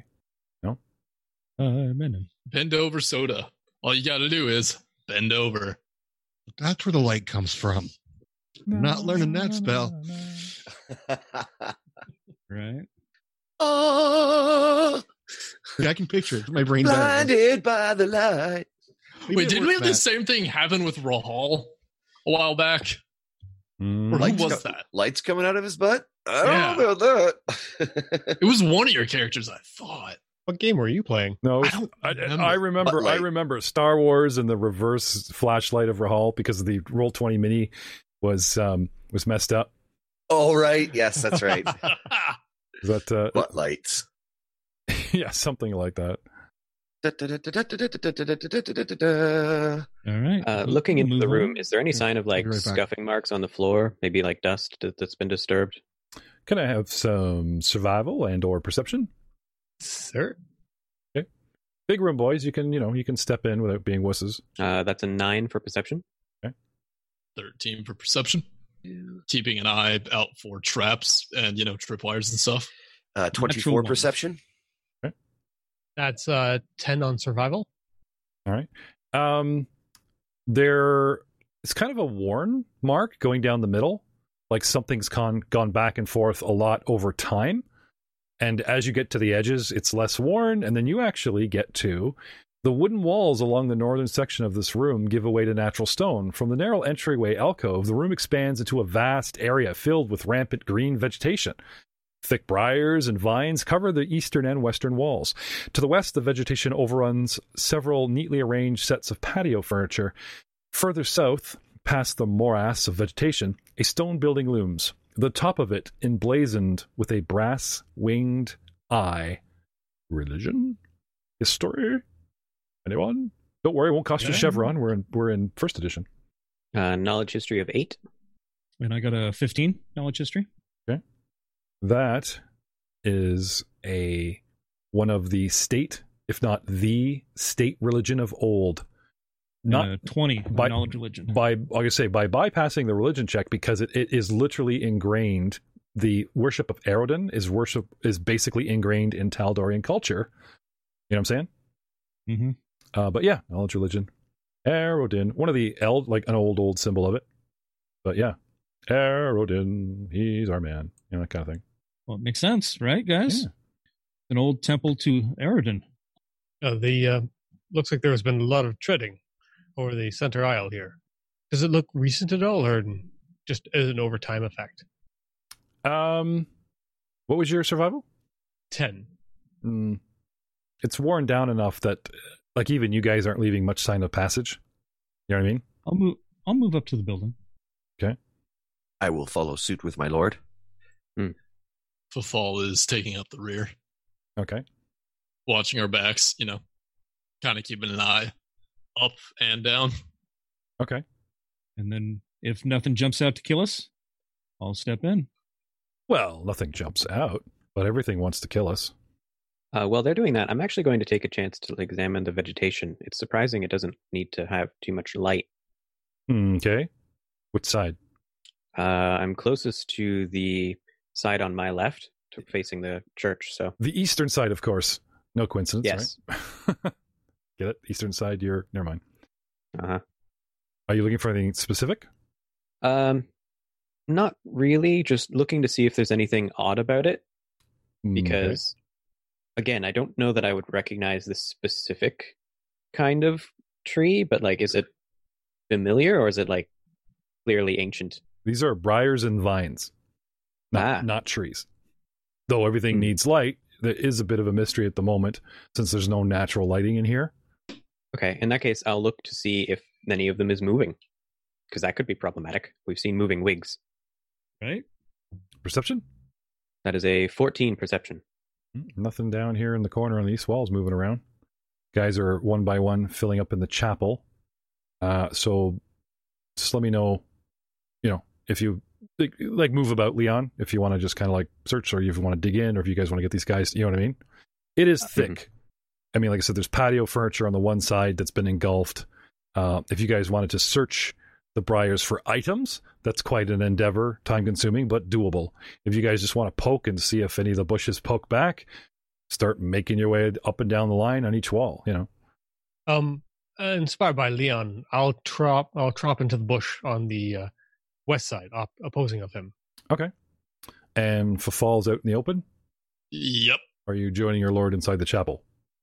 Uh, Menon. Bend over soda. All you got to do is bend over. That's where the light comes from. Not learning that spell. Right. Oh, Yeah, I can picture it. My brain's out. Blinded by the light. Maybe Wait, it didn't we worked, have the Matt. same thing happen with Rahal a while back? Mm. Or who Lights was co- that? Lights coming out of his butt? I Yeah. don't know about that. It was one of your characters, I thought. What game were you playing? No, I don't I, remember. I remember. But, I like- remember Star Wars and the reverse flashlight of Rahal because the Roll twenty mini was um, was messed up. All right. Yes, that's right. Is that uh, Butt lights. yeah, something like that. All right. Uh, We'll- looking we'll into the move room, on. is there any sign of like be right back. scuffing marks on the floor? Maybe like dust that- that's been disturbed? Can I have some survival and or perception? Sir? Big room, boys. You can you know you can step in without being wusses. Uh, that's a nine for perception. thirteen for perception. Keeping an eye out for traps and, you know, tripwires and stuff. Uh, Natural twenty-four one. perception. That's uh, ten on survival. All right. Um, there is kind of a worn mark going down the middle, like something's gone gone back and forth a lot over time. And as you get to the edges, it's less worn, and then you actually get to the wooden walls along the northern section of this room give away to natural stone. From the narrow entryway alcove, the room expands into a vast area filled with rampant green vegetation. Thick briars and vines cover the eastern and western walls. To the west, the vegetation overruns several neatly arranged sets of patio furniture. Further south, past the morass of vegetation, a stone building looms, the top of it emblazoned with a brass-winged eye. Religion? History? Anyone? Don't worry, it won't cost you a Yeah. chevron. We're in we're in first edition. Uh, knowledge history of eight. And I got a fifteen knowledge history. That is a one of the state, if not the state religion of old. Not uh, twenty by- knowledge religion. by, like I say, by bypassing the religion check, because it, it is literally ingrained. The worship of Erodin is worship is basically ingrained in Taldorian culture. You know what I'm saying? mm-hmm. Uh, but yeah, knowledge religion, Erodin, one of the eld like an old old symbol of it. But yeah, Erodin, he's our man. You know, that kind of thing. Well, it makes sense, right, guys? Yeah. An old temple to Eredin. Uh, the uh, looks like there's been a lot of treading over the center aisle here. Does it look recent at all, or just as an overtime effect? Um, what was your survival? Ten. Mm, it's worn down enough that, like, even you guys aren't leaving much sign of passage. You know what I mean? I'll move. I'll move up to the building. I will follow suit with my lord. Fafal is taking up the rear, Okay. watching our backs, you know, kind of keeping an eye up and down. Okay. And then if nothing jumps out to kill us, I'll step in. Well, nothing jumps out, but everything wants to kill us. Uh, while they're doing that, I'm actually going to take a chance to examine the vegetation. It's surprising it doesn't need to have too much light. Okay. Which side? Uh, I'm closest to the side on my left, to facing the church. So The eastern side, of course. No coincidence, yes, right? Get it? Eastern side, you're... Never mind. uh-huh. Are you looking for anything specific? Um, not really. Just looking to see if there's anything odd about it. Mm, Because, again, I don't know that I would recognize this specific kind of tree. But like, is it familiar or is it like clearly ancient? These are briars and vines, not, Ah. not trees. Though everything Hmm. needs light, there is a bit of a mystery at the moment since there's no natural lighting in here. Okay, in that case, I'll look to see if any of them is moving, because that could be problematic. We've seen moving wigs. Right? Perception? That is a fourteen perception. Mm, Nothing down here in the corner on the east walls moving around. Guys are one by one filling up in the chapel. Uh, so just let me know, you know, if you like, like move about, Leon, if you want to just kind of like search, or if you want to dig in, or if you guys want to get these guys, you know what I mean? It is thick. I mean, like I said, there's patio furniture on the one side that's been engulfed. Uh, if you guys wanted to search the briars for items, that's quite an endeavor, time consuming, but doable. If you guys just want to poke and see if any of the bushes poke back, start making your way up and down the line on each wall, you know. Um, uh, inspired by Leon, I'll trop. I'll trop into the bush on the uh, west side, op- opposing of him. Okay. And Fafal's out in the open? Yep. Are you joining your lord inside the chapel?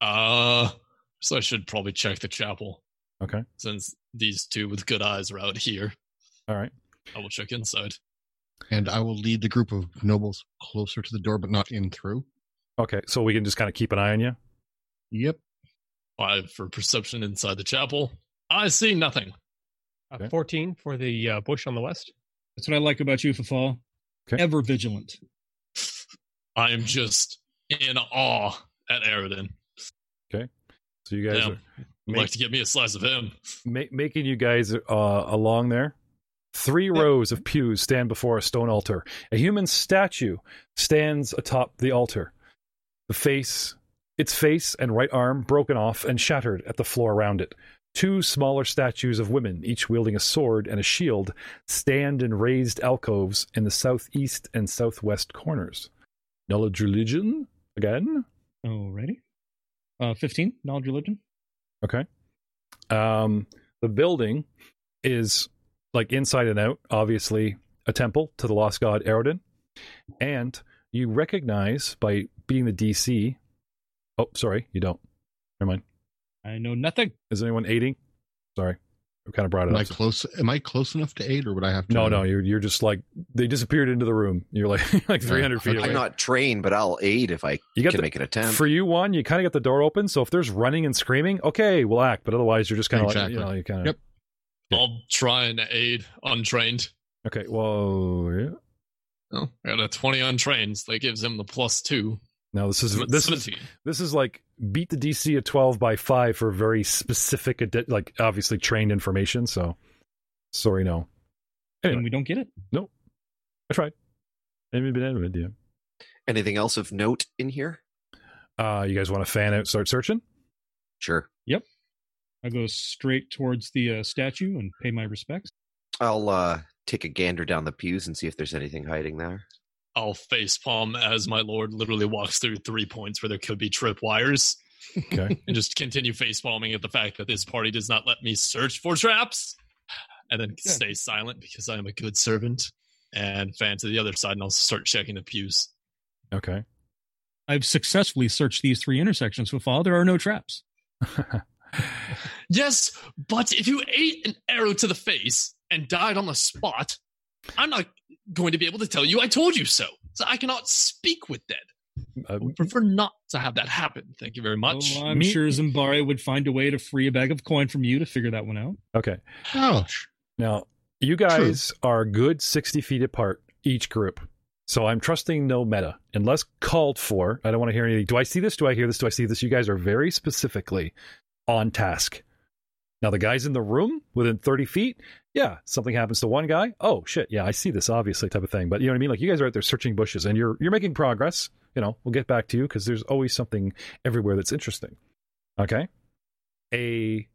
Uh, so I should probably check the chapel. Okay. Since these two with good eyes are out here. All right. I will check inside. And I will lead the group of nobles closer to the door, but not in through. Okay, so we can just kind of keep an eye on you? Yep. Five for perception inside the chapel. I see nothing. Uh, Okay. fourteen for the uh, bush on the west. That's what I like about you, Fafal. Okay. Ever vigilant. I am just in awe at Aridin. So you guys Damn. are Would like to get me a slice of him. ma- making you guys uh, along there. Three rows of pews stand before a stone altar. A human statue stands atop the altar. The face, its face and right arm broken off and shattered at the floor around it. Two smaller statues of women, each wielding a sword and a shield, stand in raised alcoves in the southeast and southwest corners. Knowledge religion again. Alrighty. Uh, fifteen, knowledge religion. Okay. Um, the building is like inside and out, obviously a temple to the lost god Aridin. And you recognize by being the D C. Oh, sorry, you don't. Never mind. I know nothing. Is anyone aiding? Sorry. I kind of brought it Am up. I close? Am I close enough to aid, or would I have to? No, no, you're you're just like they disappeared into the room. You're like like three hundred feet away. I'm not trained, but I'll aid if I You got can the- make an attempt. For you, one, you kind of get the door open. So if there's running and screaming, okay, we'll act. But otherwise, you're just kind of Exactly. like you know, you kind of. Yep. Yeah. I'll try and aid untrained. Okay. Well, yeah. Oh, I got a twenty on trains. That gives him the plus two. Now this is I'm at this is seventeen. this is like beat the D C at twelve by five for very specific, adi- like obviously trained information. So sorry, no. And Anyway, we don't get it. I tried. Maybe been out of it, yeah. Anything else of note in here? Uh, you guys want to fan out, start searching? Sure. I go straight towards the uh, statue and pay my respects. I'll uh, take a gander down the pews and see if there's anything hiding there. I'll facepalm as my lord literally walks through three points where there could be tripwires Okay. and just continue facepalming at the fact that this party does not let me search for traps and then Yeah. stay silent because I am a good servant and fan to the other side and I'll start checking the pews. Okay. I've successfully searched these three intersections, Fafal. There are no traps. Yes, but if you ate an arrow to the face and died on the spot, I'm not going to be able to tell you I told you so. So I cannot speak with dead. Uh, I would prefer not to have that happen. Thank you very much. Oh, I'm Me- sure Zimbari would find a way to free a bag of coin from you to figure that one out. okay. Ouch. Now, you guys are a good sixty feet apart, each group. So I'm trusting no meta. Unless called for, I don't want to hear anything. Do I see this? Do I hear this? Do I see this? You guys are very specifically on task. Now, the guys in the room within thirty feet, yeah, something happens to one guy. Oh, shit, yeah, I see this, obviously, type of thing. But you know what I mean? Like, you guys are out there searching bushes, and you're you're making progress. You know, we'll get back to you, because there's always something everywhere that's interesting. Okay? A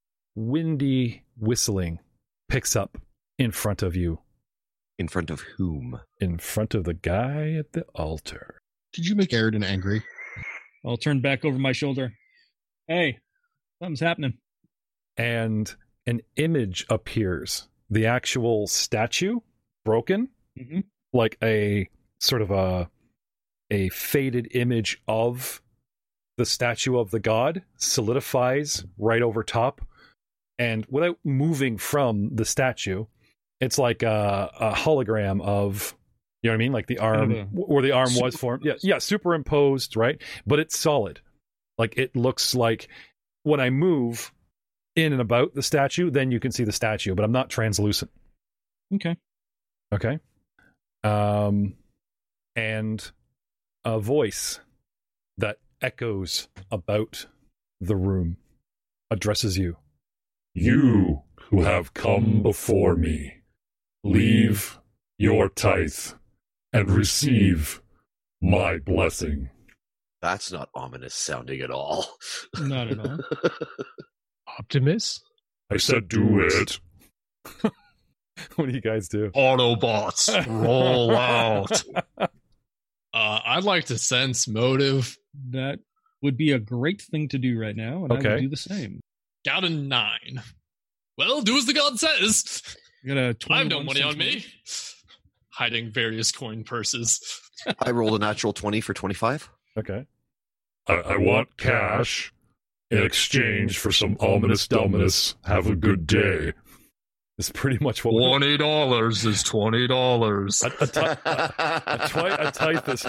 windy whistling picks up in front of you, In front of whom? in front of the guy at the altar. Did you make Aridin angry? I'll turn back over my shoulder. Hey, something's happening. And an image appears. The actual statue, broken, Mm-hmm. like a sort of a a faded image of the statue of the god, solidifies right over top, and without moving from the statue, it's like a, a hologram of, you know what I mean, like the arm Kind of a where the arm was super- formed. Yeah, yeah, superimposed, right? But it's solid. Like it looks like when I move in and about the statue, then you can see the statue, but I'm not translucent. Okay. Okay. Um, and a voice that echoes about the room addresses you. You who have come before me, leave your tithe and receive my blessing. That's not ominous sounding at all. Not at all. Optimus? I said do it. What do you guys do? Autobots, roll out. Uh, I'd like to sense motive. That would be a great thing to do right now, and I Okay. would do the same. Got a nine. Well, do as the god says. I got a I have no twenty-one money on sense me. motive. Hiding various coin purses. I rolled a natural twenty for twenty-five. Okay. I, I want cash in exchange for some ominous dumbness. Have a good day. It's pretty much what we're... Twenty dollars is twenty dollars. A, a, ti- a, a, twi- a tithe is...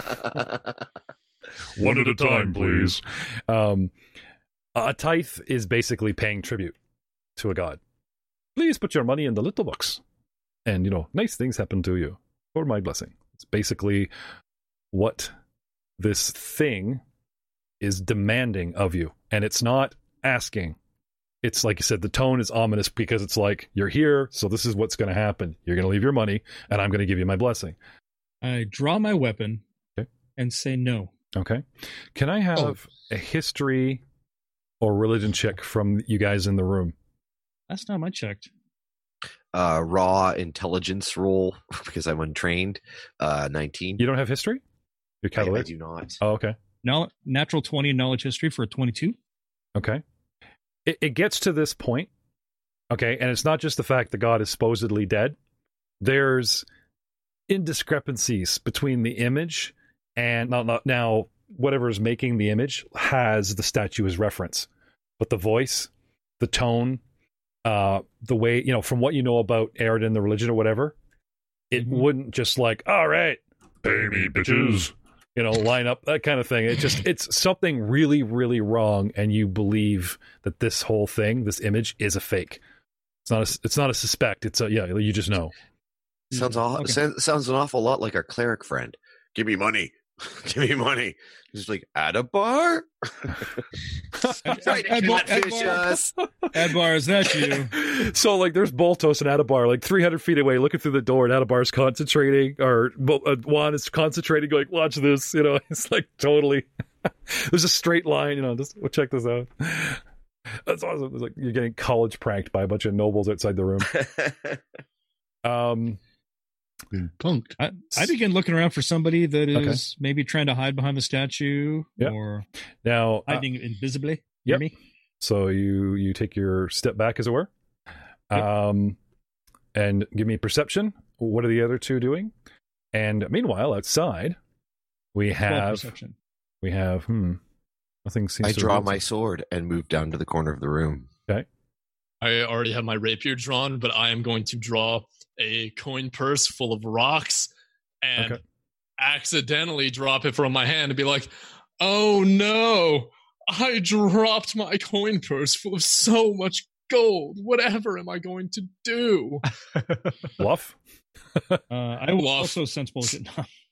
One at a time, please. Um, a tithe is basically paying tribute to a god. Please put your money in the little box. And, you know, nice things happen to you for my blessing. It's basically what this thing is demanding of you. And it's not asking. It's like you said, the tone is ominous because it's like, you're here, so this is what's going to happen. You're going to leave your money, and I'm going to give you my blessing. I draw my weapon okay. and say no. Okay. Can I have oh. a history or religion check from you guys in the room? Last time I checked. Uh, raw intelligence roll, because I'm untrained. Uh, nineteen. You don't have history? You're cavalier? I, I do not. Oh, okay. Now, natural twenty in knowledge history for a twenty-two. Okay. It, it gets to this point, okay, and it's not just the fact that God is supposedly dead. There's indiscrepancies between the image and not, not now whatever is making the image has the statue as reference, but the voice, the tone, uh, the way, you know, from what you know about Aroden, the religion or whatever, it mm-hmm. wouldn't just like, all right, pay me, bitches. You know, line up, that kind of thing. It just, it's something really, really wrong, and you believe that this whole thing, this image, is a fake. It's not a, it's not a suspect. It's a, yeah, you just know. Sounds all, okay. sounds, sounds an awful lot like our cleric friend. Give me money. Give me money. He's like, at a bar? Trying to catfish us. Adbar, is that you? So, like, there's Boltos and Adabar, like, three hundred feet away, looking through the door, and Adabar's concentrating, or uh, Juan is concentrating, going, watch this, you know, it's like, totally, there's a straight line, you know, just well, check this out. That's awesome. It's like, you're getting college pranked by a bunch of nobles outside the room. um... Been punked. I, I begin looking around for somebody that is okay. maybe trying to hide behind the statue yep. or now hiding uh, invisibly. Yep. Me? So you you take your step back, as it were, yep. um, and give me perception. What are the other two doing? And meanwhile, outside, we have we have hmm. Nothing seems. I to draw reveal my sword and move down to the corner of the room. Okay. I already have my rapier drawn, but I am going to draw a coin purse full of rocks and okay. accidentally drop it from my hand and be like, oh no, I dropped my coin purse full of so much gold. Whatever am I going to do? Bluff? uh, I will also sense bullshit.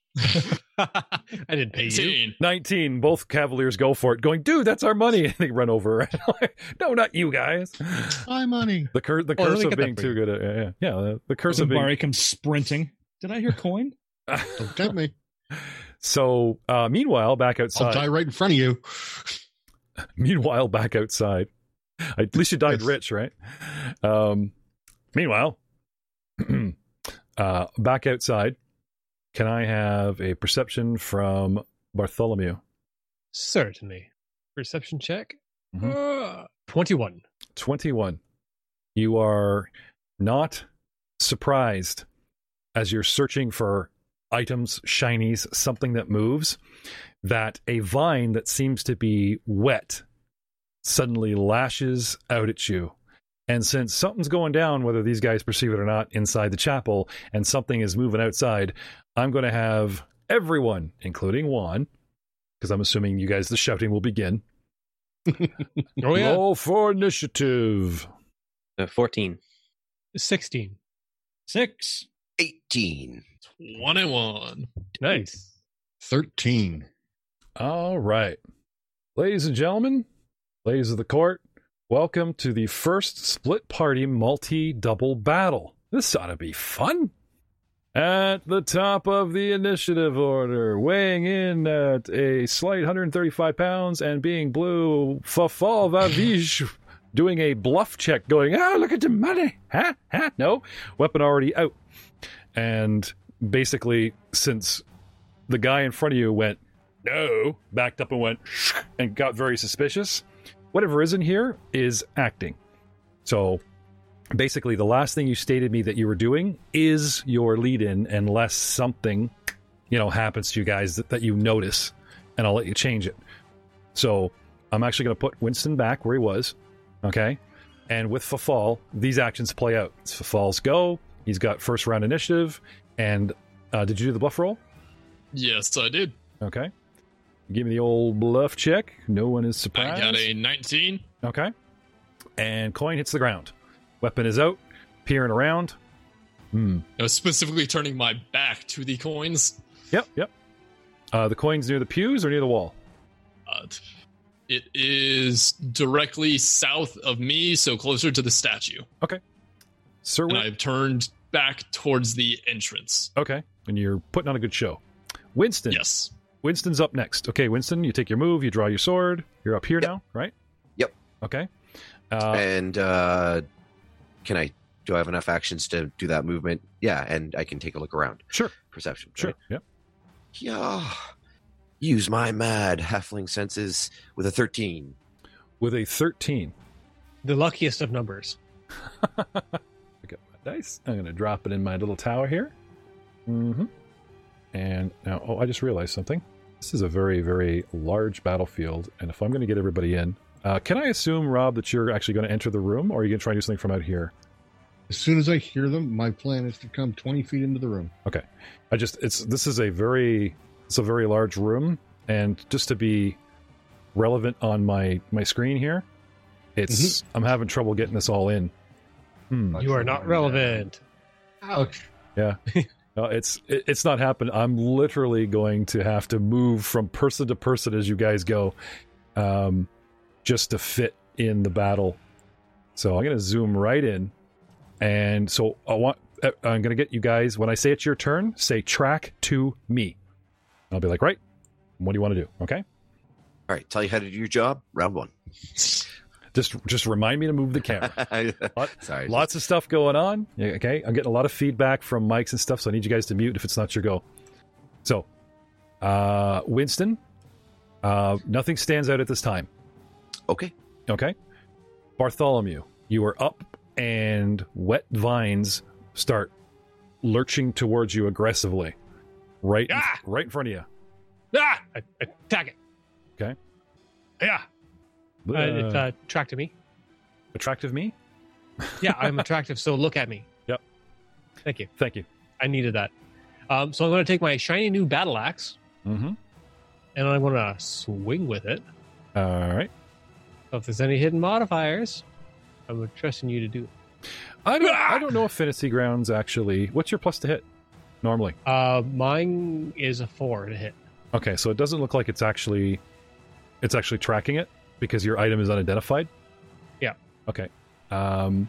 I didn't pay you. nineteen. Both Cavaliers go for it, going, dude, that's our money. And they run over. No, not you guys. My money. The, cur- the oh, curse of being too good at yeah, yeah. yeah the, the curse of being. Barry comes sprinting. Did I hear coin? Don't tempt me. So, uh, meanwhile, back outside. I'll die right in front of you. Meanwhile, back outside. At least you died yes. rich, right? Um, meanwhile, uh, back outside. Can I have a perception from Bartholomew? Certainly. Perception check. Mm-hmm. Uh, twenty-one. twenty-one. You are not surprised as you're searching for items, shinies, something that moves, that a vine that seems to be wet suddenly lashes out at you. And since something's going down, whether these guys perceive it or not, inside the chapel, and something is moving outside, I'm going to have everyone, including Juan, because I'm assuming you guys, the shouting will begin. Oh, yeah. Roll for initiative. Uh, fourteen. sixteen. Six. eighteen. twenty-one. Nice. thirteen. All right. Ladies and gentlemen, ladies of the court, welcome to the first split party multi-double battle. This ought to be fun. At the top of the initiative order, weighing in at a slight one hundred thirty-five pounds and being blue, Fafal Vavij, doing a bluff check, going, ah, look at the money. Ha, ha, no. Weapon already out. And basically, since the guy in front of you went, no, backed up and went, and got very suspicious, whatever is in here is acting. So basically, the last thing you stated me that you were doing is your lead-in, unless something, you know, happens to you guys that, that you notice, and I'll let you change it. So I'm actually going to put Winston back where he was. Okay. And with Fafal, these actions play out. It's Fafal's go. He's got first round initiative. And uh, did you do the bluff roll? Yes, I did. Okay. Give me the old bluff check. No one is surprised. I got a nineteen. Okay. And coin hits the ground. Weapon is out. Peering around. Hmm. I was specifically turning my back to the coins. Yep, yep. Uh, the coin's near the pews or near the wall? Uh, it is directly south of me, so closer to the statue. Okay. Sir, and I've turned back towards the entrance. Okay. And you're putting on a good show. Winston. Yes. Winston's up next. Okay, Winston, you take your move, you draw your sword. You're up here yep. now, right? Yep. Okay. Uh, and uh, can I, do I have enough actions to do that movement? Yeah, and I can take a look around. Sure. Perception. Sure, right? yep. Yeah. Use my mad halfling senses with a thirteen. With a thirteen. The luckiest of numbers. I got my dice. I'm going to drop it in my little tower here. Mm-hmm. And now, oh, I just realized something. This is a very, very large battlefield, and if I'm going to get everybody in, uh, can I assume, Rob, that you're actually going to enter the room, or are you going to try and do something from out here? As soon as I hear them, my plan is to come twenty feet into the room. Okay. I just, it's, this is a very, it's a very large room, and just to be relevant on my, my screen here, it's, mm-hmm. I'm having trouble getting this all in. Hmm. You are not relevant. Ouch. Yeah. No, it's it, it's not happening. I'm literally going to have to move from person to person as you guys go, um, just to fit in the battle. So I'm going to zoom right in, and so I want I'm going to get you guys. When I say it's your turn, say track to me. I'll be like, right. What do you want to do? Okay. All right. Tell you how to do your job. Round one. Just just remind me to move the camera. Lot, Sorry. Lots of stuff going on. Okay. I'm getting a lot of feedback from mics and stuff, so I need you guys to mute if it's not your go. So, uh, Winston, uh, nothing stands out at this time. Okay. Okay. Bartholomew, you are up, and wet vines start lurching towards you aggressively. Right, ah! in, right in front of you. Ah! Attack it. Okay. Yeah. Uh, it uh, attracted me. Attractive me? Yeah, I'm attractive, so look at me. Yep. Thank you. Thank you. I needed that. Um, so I'm going to take my shiny new battle axe, mm-hmm. and I'm going to swing with it. All right. So if there's any hidden modifiers, I'm trusting you to do it. I don't, ah! I don't know if Fantasy Grounds actually... What's your plus to hit, normally? Uh, mine is a four to hit. Okay, so it doesn't look like it's actually... It's actually tracking it, because your item is unidentified? Yeah. Okay. Um,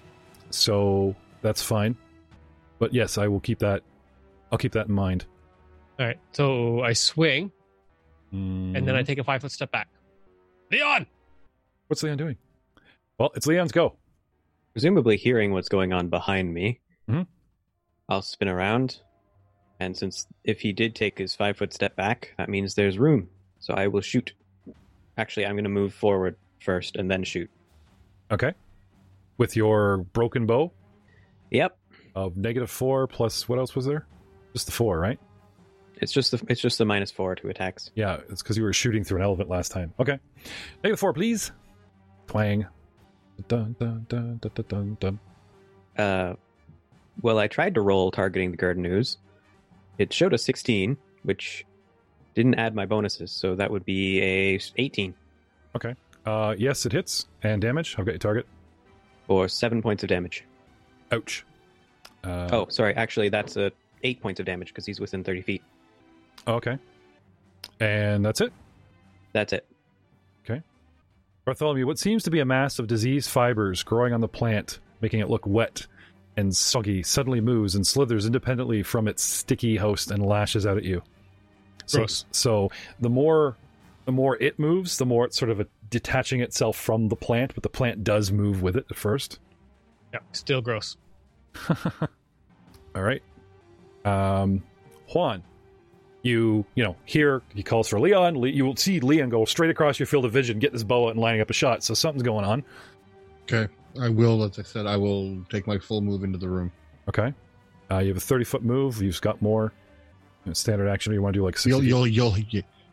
so that's fine. But yes, I will keep that. I'll keep that in mind. All right. So I swing, mm. and then I take a five foot step back. Leon! What's Leon doing? Well, it's Leon's go. Presumably hearing what's going on behind me, mm-hmm. I'll spin around. And since if he did take his five foot step back, that means there's room. So I will shoot. Actually, I'm going to move forward first and then shoot. Okay. With your broken bow? Yep. Of negative four plus what else was there? Just the four, right? It's just the it's just the minus four to attacks. Yeah, it's because you were shooting through an elephant last time. Okay. Negative four, please. Twang. Dun, dun, dun, dun, dun, dun, dun. Uh, well, I tried to roll targeting the Gardnews. It showed a sixteen, which... didn't add my bonuses, so that would be a eighteen. Okay. Uh, yes, it hits. And damage. I've got your target. For seven points of damage. Ouch. Uh, oh, sorry. Actually, that's a eight points of damage because he's within thirty feet. Okay. And that's it? That's it. Okay. Bartholomew, what seems to be a mass of diseased fibers growing on the plant, making it look wet and soggy, suddenly moves and slithers independently from its sticky host and lashes out at you. So, so the more the more it moves, the more it's sort of a detaching itself from the plant, but the plant does move with it at first. Yeah, still gross. All right. Um, Juan, you you know, here he calls for Leon. Le- you will see Leon go straight across your field of vision, get this bow out and lining up a shot, so something's going on. Okay. I will, as I said, I will take my full move into the room. Okay. Uh, you have a thirty-foot move. You've got more. Standard action, or you want to do like sixty? You'll, you'll, you'll,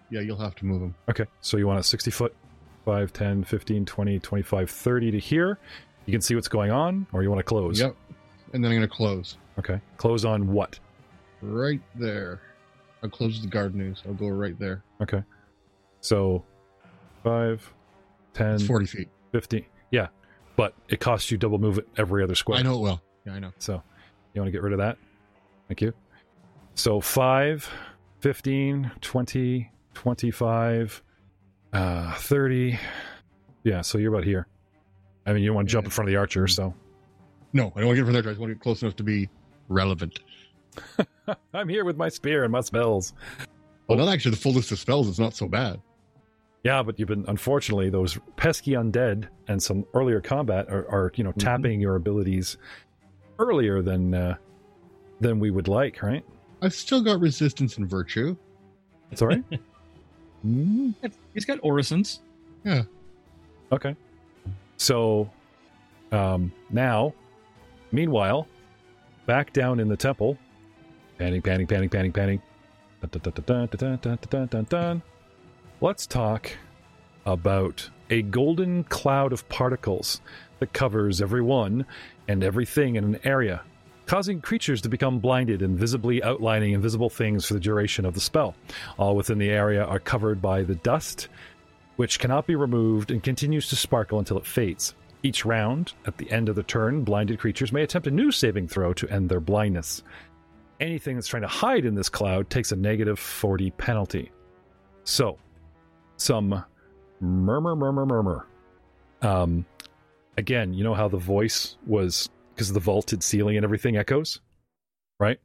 Yeah, you'll have to move him. Okay, so you want a sixty foot, five, ten, fifteen, twenty, twenty-five, thirty to here. You can see what's going on, or you want to close? Yep. And then I'm going to close. Okay. Close on what? Right there. I'll close the guard news. I'll go right there. Okay. So, five, ten, It's forty feet. fifteen. Yeah, but it costs you double move it every other square. I know it will. Yeah, I know. So, you want to get rid of that? Thank you. So, five, fifteen, twenty, twenty-five, uh, thirty. Yeah, so you're about here. I mean, you don't want to jump in front of the archer, so. No, I don't want to get from there. I just want to get close enough to be relevant. I'm here with my spear and my spells. Well, not actually the full list of spells. It's not so bad. Yeah, but you've been, unfortunately, those pesky undead and some earlier combat are, are you know, mm-hmm. tapping your abilities earlier than uh, than we would like, right? I've still got resistance and virtue. It's all right. mm-hmm. He's got orisons. Yeah. Okay. So, um, now, meanwhile, back down in the temple, panning, panning, panning, panning, panning. Dun, dun, dun, dun, dun, dun, dun, dun, dun. Let's talk about a golden cloud of particles that covers everyone and everything in an area, causing creatures to become blinded and visibly outlining invisible things for the duration of the spell. All within the area are covered by the dust, which cannot be removed and continues to sparkle until it fades. Each round, at the end of the turn, blinded creatures may attempt a new saving throw to end their blindness. Anything that's trying to hide in this cloud takes a negative forty penalty. So, some murmur, murmur, murmur. Um, again, you know how the voice was, because of the vaulted ceiling and everything echoes? Right?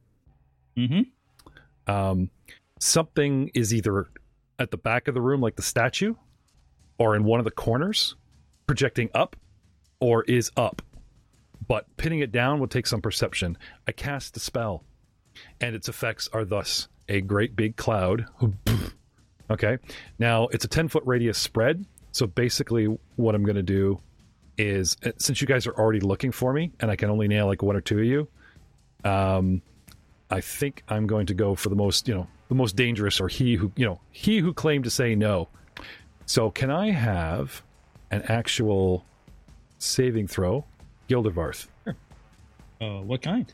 Mm-hmm. Um, something is either at the back of the room, like the statue, or in one of the corners, projecting up, or is up. But pinning it down will take some perception. I cast a spell, and its effects are thus a great big cloud. Okay, now it's a ten-foot radius spread, so basically what I'm going to do is, since you guys are already looking for me, and I can only nail like one or two of you, um, I think I'm going to go for the most, you know, the most dangerous, or he who, you know, he who claimed to say no. So can I have an actual saving throw, Gildevarth? Sure. Uh, what kind?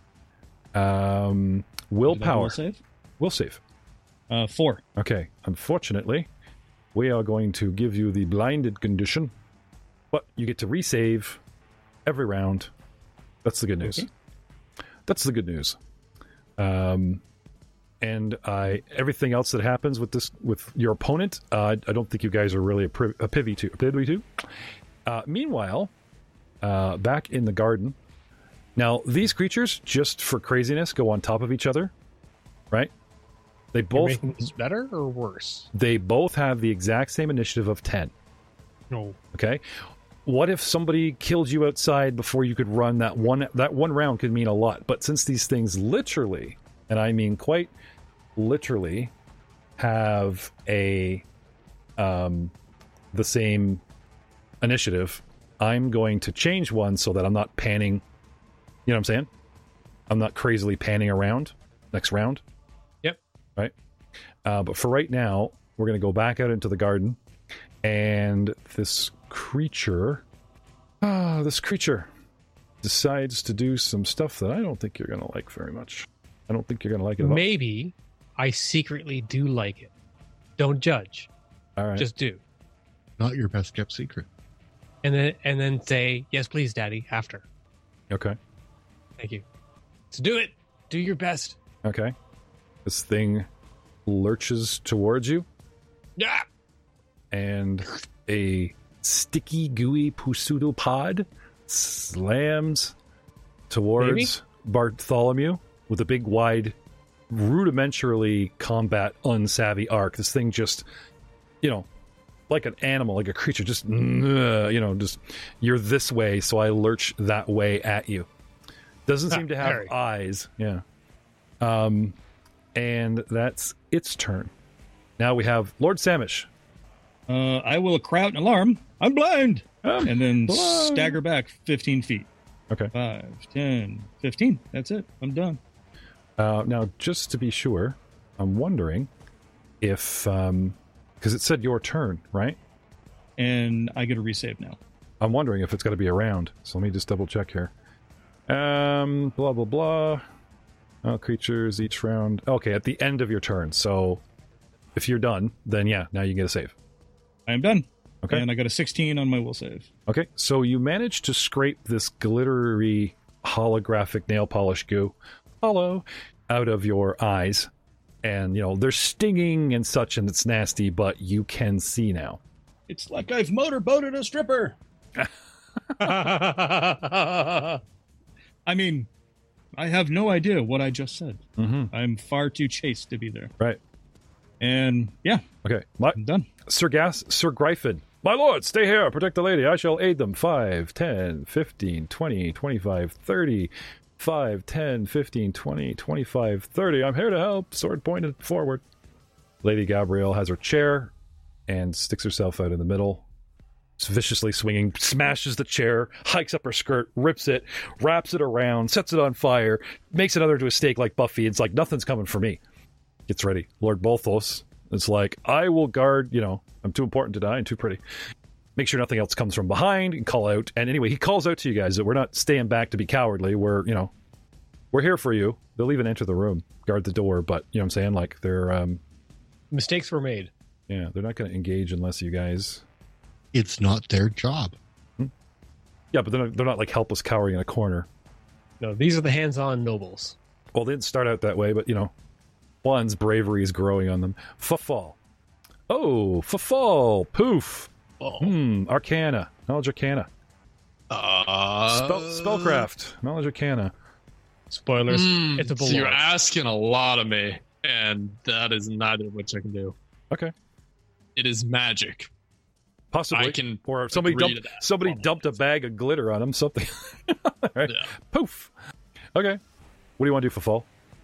Um, willpower. Will save? Will save. Uh, four. Okay. Unfortunately, we are going to give you the blinded condition, but you get to resave every round. That's the good news. Okay. That's the good news. Um, and I everything else that happens with this with your opponent, uh, I don't think you guys are really a, pri- a privy to. Privy to. Uh, meanwhile, uh, back in the garden. Now, these creatures, just for craziness, go on top of each other, right? They both. You're making this better or worse? They both have the exact same initiative of ten. No. Okay. What if somebody killed you outside before you could run? That one that one round could mean a lot. But since these things literally, and I mean quite literally, have a um the same initiative, I'm going to change one so that I'm not panning. You know what I'm saying? I'm not crazily panning around next round. Yep. Right. Uh, but for right now, we're going to go back out into the garden, and this creature, ah, this creature decides to do some stuff that I don't think you're going to like very much. I don't think you're going to like it at all. Maybe I secretly do like it. Don't judge. All right. Just do. Not your best kept secret. And then and then say, yes, please, Daddy, after. Okay. Thank you. So do it. Do your best. Okay. This thing lurches towards you. Yeah. And a sticky, gooey pseudopod slams towards Maybe? Bartholomew with a big, wide, rudimentarily combat unsavvy arc. This thing just, you know, like an animal, like a creature, just, you know, just, you're this way, so I lurch that way at you. Doesn't seem to have Harry. eyes. Yeah. Um, and that's its turn. Now we have Lord Samish. Uh, I will cry out an alarm. I'm blind. I'm and then blind. stagger back fifteen feet. Okay. five, ten, fifteen. That's it. I'm done. Uh, now, just to be sure, I'm wondering if um, Because it said your turn, right? And I get a resave now. I'm wondering if it's got to be a round. So let me just double check here. Um, blah, blah, blah. Oh, creatures each round. Okay, at the end of your turn. So if you're done, then yeah, now you get a save. I am done. Okay. And I got a sixteen on my will save. Okay, so you managed to scrape this glittery holographic nail polish goo, hollow, out of your eyes. And, you know, they're stinging and such, and it's nasty, but you can see now. It's like I've motorboated a stripper. I mean, I have no idea what I just said. Mm-hmm. I'm far too chaste to be there. Right. And, yeah. Okay, my, I'm done. Sir Gas, Sir Gryphon. My lord, stay here, protect the lady. I shall aid them. five, ten, fifteen, twenty, twenty-five, thirty. five, ten, fifteen, twenty, twenty-five, thirty. I'm here to help. Sword pointed forward. Lady Gabrielle has her chair and sticks herself out in the middle. It's viciously swinging, smashes the chair, hikes up her skirt, rips it, wraps it around, sets it on fire, makes it under to a stake like Buffy. It's like, nothing's coming for me. Gets ready. Lord Bolthos. It's like, I will guard, you know, I'm too important to die and too pretty. Make sure nothing else comes from behind and call out. And anyway, he calls out to you guys that we're not staying back to be cowardly. We're, you know, we're here for you. They'll even enter the room, guard the door, but, you know what I'm saying? Like, they're... Um, mistakes were made. Yeah, they're not going to engage unless you guys... It's not their job. Hmm? Yeah, but they're not, they're not, like, helpless cowering in a corner. No, these are the hands-on nobles. Well, they didn't start out that way, but, you know, one's bravery is growing on them. Fa-fall. Oh, fa-fall. Poof. Oh. Hmm, Arcana. Knowledge Arcana. Uh, Spell, spellcraft. Knowledge Arcana. Spoilers. Mm, it's a so you're asking a lot of me, and that is neither of which I can do. Okay. It is magic. Possibly. I can or somebody agree dumped, to that. somebody Probably. dumped a bag of glitter on him, something. Right. Yeah. Poof. Okay. What do you want to do for fall?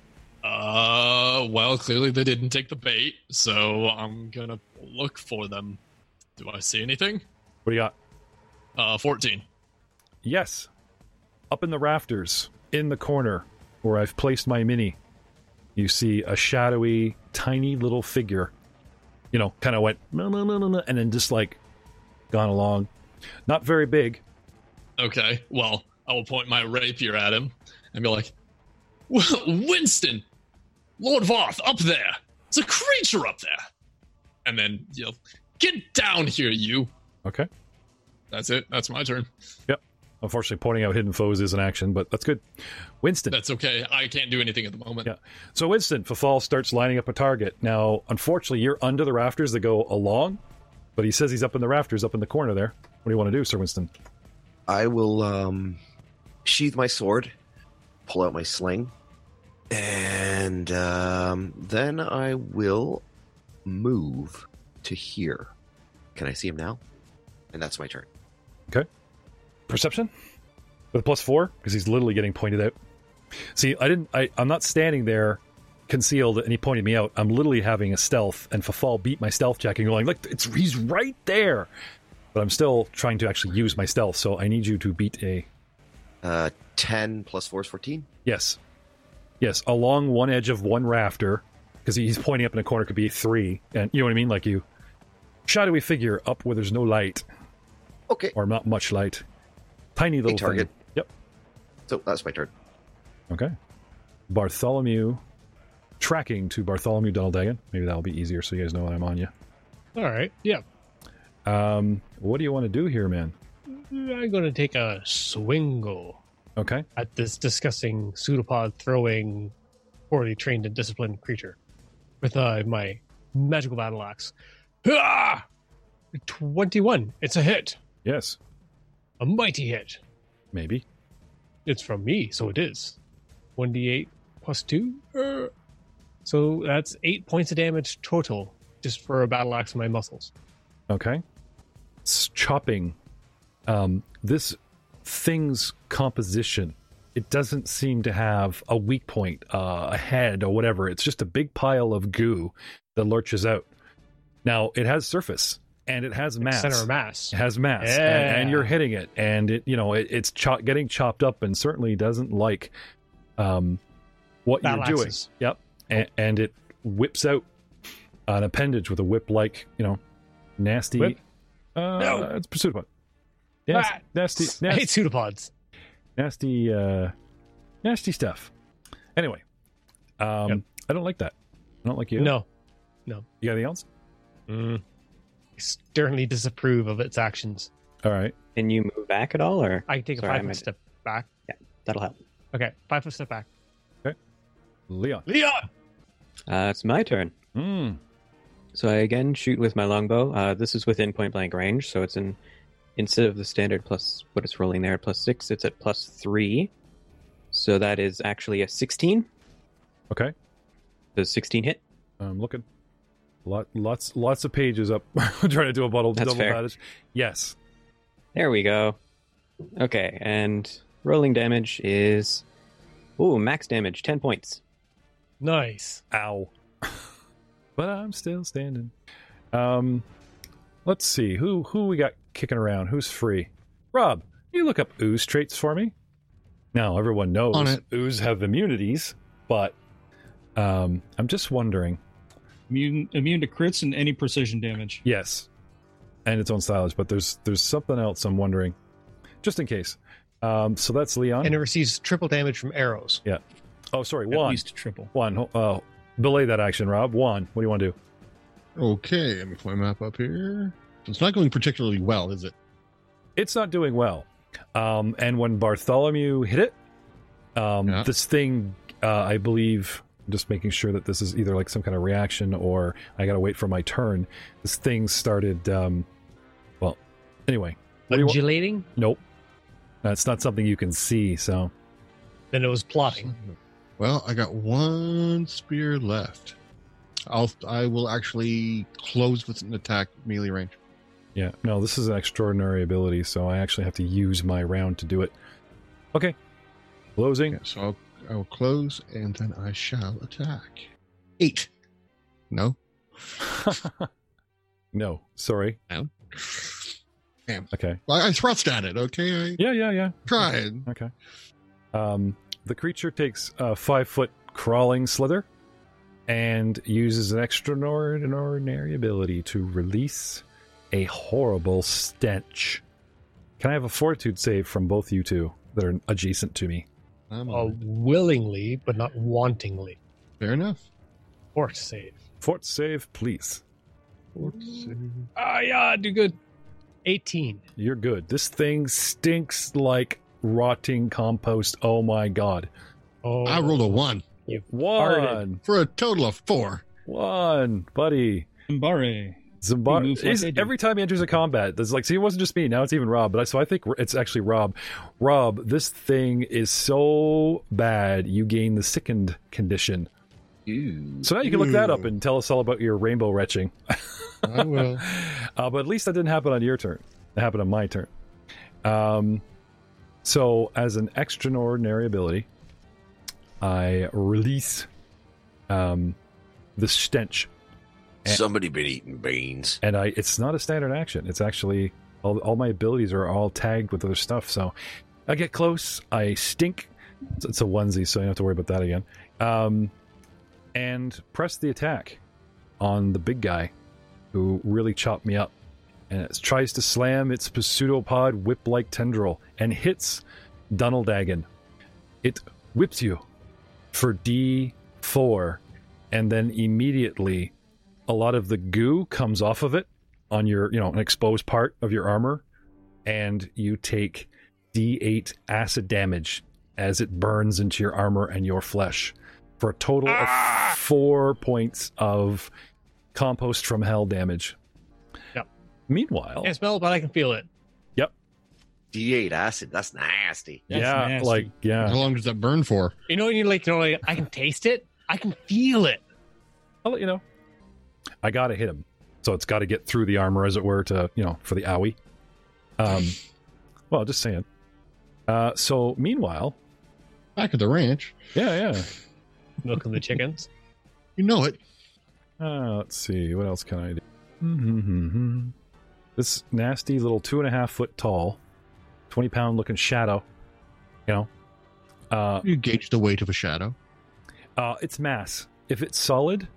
Uh, well, clearly they didn't take the bait, so I'm gonna look for them. Do I see anything? What do you got? Uh, fourteen. Yes. Up in the rafters, in the corner where I've placed my mini, you see a shadowy, tiny little figure. You know, kind of went, no, no, no, no, no, and then just like gone along. Not very big. Okay, well, I will point my rapier at him and be like, Winston! Lord Voth, up there! There's a creature up there! And then, you know, get down here, you! Okay. That's it. That's my turn. Yep. Unfortunately, pointing out hidden foes is an action, but that's good. Winston. That's okay. I can't do anything at the moment. Yeah. So Winston, Fafal starts lining up a target. Now, unfortunately, you're under the rafters that go along, but he says he's up in the rafters, up in the corner there. What do you want to do, Sir Winston? I will um, sheath my sword, pull out my sling, and um, then I will move to here. Can I see him now? And that's my turn. Okay. Perception? With a plus four? Because he's literally getting pointed out. See, I didn't I, I'm not standing there concealed and he pointed me out. I'm literally having a stealth, and Fafal beat my stealth check and going, look, it's he's right there. But I'm still trying to actually use my stealth, so I need you to beat a Uh, ten plus four is fourteen? Yes. Yes, along one edge of one rafter, because he's pointing up in a corner, could be three. And you know what I mean? Like you shadowy figure up where there's no light. Okay. Or not much light. Tiny little a target. thing. Yep. So that's my turn. Okay. Bartholomew. Tracking to Bartholomew Dunneldagan. Maybe that'll be easier so you guys know when I'm on you. All right. Yeah. Um, what do you want to do here, man? I'm going to take a swingle Okay. at this disgusting pseudopod throwing poorly trained and disciplined creature with uh, my magical battle axe. Ah! twenty-one. It's a hit. Yes. A mighty hit. Maybe. It's from me, so it is. one d eight plus two. Uh, so that's eight points of damage total just for a battle axe in my muscles. Okay. It's chopping. Um, this thing's composition, it doesn't seem to have a weak point, uh, a head or whatever. It's just a big pile of goo that lurches out. Now, it has surface, and it has mass. Center of mass. It has mass, Yeah. and, and you're hitting it, and it, you know, it, it's cho- getting chopped up, and certainly doesn't like um, what Battle you're doing. axes. Yep, and, and it whips out an appendage with a whip-like, you know, nasty. Whip? Uh, No. It's pseudopod. Nasty, Ah! nasty, I nasty, hate pseudopods. nasty, uh, nasty stuff. Anyway, um, Yep. I don't like that. I don't like you. No. You got anything else? Mm. I sternly disapprove of its actions. All right. Can you move back at all, or I can take Sorry, a I five foot meant- step back. that'll help? Okay, five foot step back. Leon. Leon! Uh, it's my turn. Mm. So I again shoot with my longbow. Uh, this is within point blank range, so it's in instead of the standard plus what it's rolling there at plus six, it's at plus three. So that is actually a sixteen. Okay. Does sixteen hit? I'm looking. Lot, lots, lots of pages up. Trying to do a bottle That's double fair. damage. Yes. There we go. Okay, and rolling damage is ooh max damage, ten points. Nice. Ow. But I'm still standing. Um, let's see who who we got kicking around. Who's free? Rob, you look up ooze traits for me. Now everyone knows On it. ooze have immunities, but um, I'm just wondering. Immune, immune to crits and any precision damage. Yes, and its own stylage, but there's there's something else I'm wondering, just in case. Um, so that's Leon. And it receives triple damage from arrows. oh, sorry, At one, least triple. one. Uh, delay that action, Rob. One. What do you want to do? Okay, let me put my map up here. It's not going particularly well, is it? It's not doing well. Um, and when Bartholomew hit it, um, Yeah. this thing, uh, I believe, just making sure that this is either like some kind of reaction or I gotta wait for my turn. This thing started, um, well, anyway. What do you wa- Undulating? Nope. That's not something you can see, so. Then it was plotting. Well, I got one spear left. I'll I will actually close with an attack melee range. Yeah, no, this is an extraordinary ability, so I actually have to use my round to do it. Okay. Closing. Yeah, so I'll I will close and then I shall attack. Eight. No. No, sorry. No. Damn. Okay. Well, I thrust at it. Okay, I Yeah, yeah, yeah. tried. Okay. Um, the creature takes a five foot crawling slither and uses an extraordinary ability to release a horrible stench. Can I have a fortitude save from both you two that are adjacent to me? I'm Uh, on willingly, but not wantingly. it. Fair enough. Fort save. Fort save, please. Ah, yeah, do good. eighteen. You're good. This thing stinks like rotting compost. Oh my god. Oh, I rolled a one You One. for a total of four. One, buddy. Mbare. Zimbar- He moves like is- they do. every time he enters a combat, there's like, see, it wasn't just me. Now it's even Rob. But I, so I think it's actually Rob. Rob, this thing is so bad. You gain the sickened condition. Ooh. So now you can look that up Ooh. and tell us all about your rainbow retching. I will. Uh, but at least that didn't happen on your turn. It happened on my turn. Um, so as an extraordinary ability, I release um, the stench. Somebody been eating beans. And I, it's not a standard action. It's actually all, all my abilities are all tagged with other stuff. So I get close. I stink. It's, it's a onesie, so you don't have to worry about that again. Um, and press the attack on the big guy who really chopped me up. And it tries to slam its pseudopod whip-like tendril and hits Dunneldagon. It whips you for D four, and then immediately a lot of the goo comes off of it on your, you know, an exposed part of your armor, and you take D eight acid damage as it burns into your armor and your flesh for a total of four points of compost from hell damage. Yep. Meanwhile, Can't smell it, but I can feel it. D eight acid. That's nasty. That's yeah, nasty. like, yeah. How long does that burn for? You know, when you like, you know, like, I can taste it. I can feel it. I'll let you know. I gotta hit him. So it's gotta get through the armor, as it were, to, you know, for the owie. Um, well, just saying. Uh, so, meanwhile, Back at the ranch. yeah, yeah. Milking the chickens. You know it. Uh, let's see. What else can I do? Mm-hmm. This nasty little two and a half foot tall, twenty pound looking shadow, you know, uh, You gauge the weight of a shadow. uh, it's mass. If it's solid,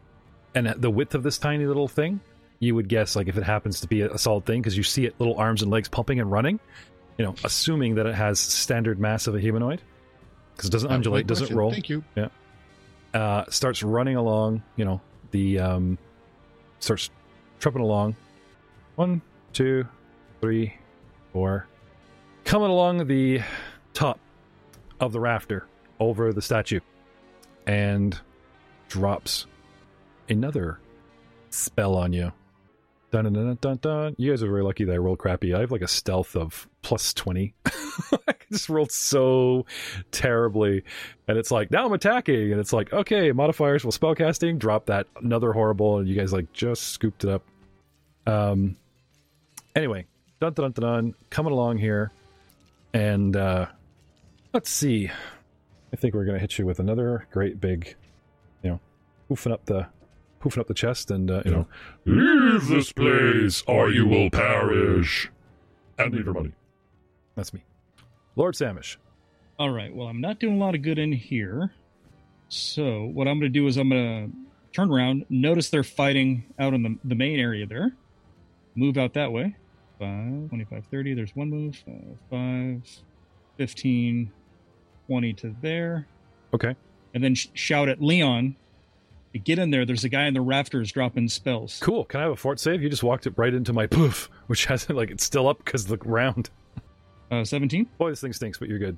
and at the width of this tiny little thing, you would guess like if it happens to be a solid thing because you see it little arms and legs pumping and running. You know, assuming that it has standard mass of a humanoid, because it doesn't undulate, doesn't question. roll. Thank you. Yeah. Uh, starts running along. You know, the um, starts trumping along. One, two, three, four. Coming along the top of the rafter over the statue, and drops another spell on you. Dun, dun, dun, dun, dun. You guys are very lucky that I rolled crappy. I have like a stealth of plus twenty. I just rolled so terribly. And it's like, now I'm attacking. And it's like, okay, modifiers will spellcasting. Drop that another horrible. And you guys like just scooped it up. Um. Anyway, dun dun dun dun. Coming along here. And uh, let's see. I think we're going to hit you with another great big, you know, poofing up the... poofing up the chest and, uh, you know, leave this place or you will perish. And leave your money. That's me. Lord Samish. All right. Well, I'm not doing a lot of good in here. So what I'm going to do is I'm going to turn around. Notice they're fighting out in the, the main area there. Move out that way. five, twenty-five, thirty. There's one move. Uh, five, fifteen, twenty to there. Okay. And then sh- shout at Leon. To get in there, there's a guy in the rafters dropping spells. Cool. Can I have a fort save? You just walked it right into my poof, which hasn't, like, it's still up because of the round. Uh, seventeen? Boy, this thing stinks, but you're good.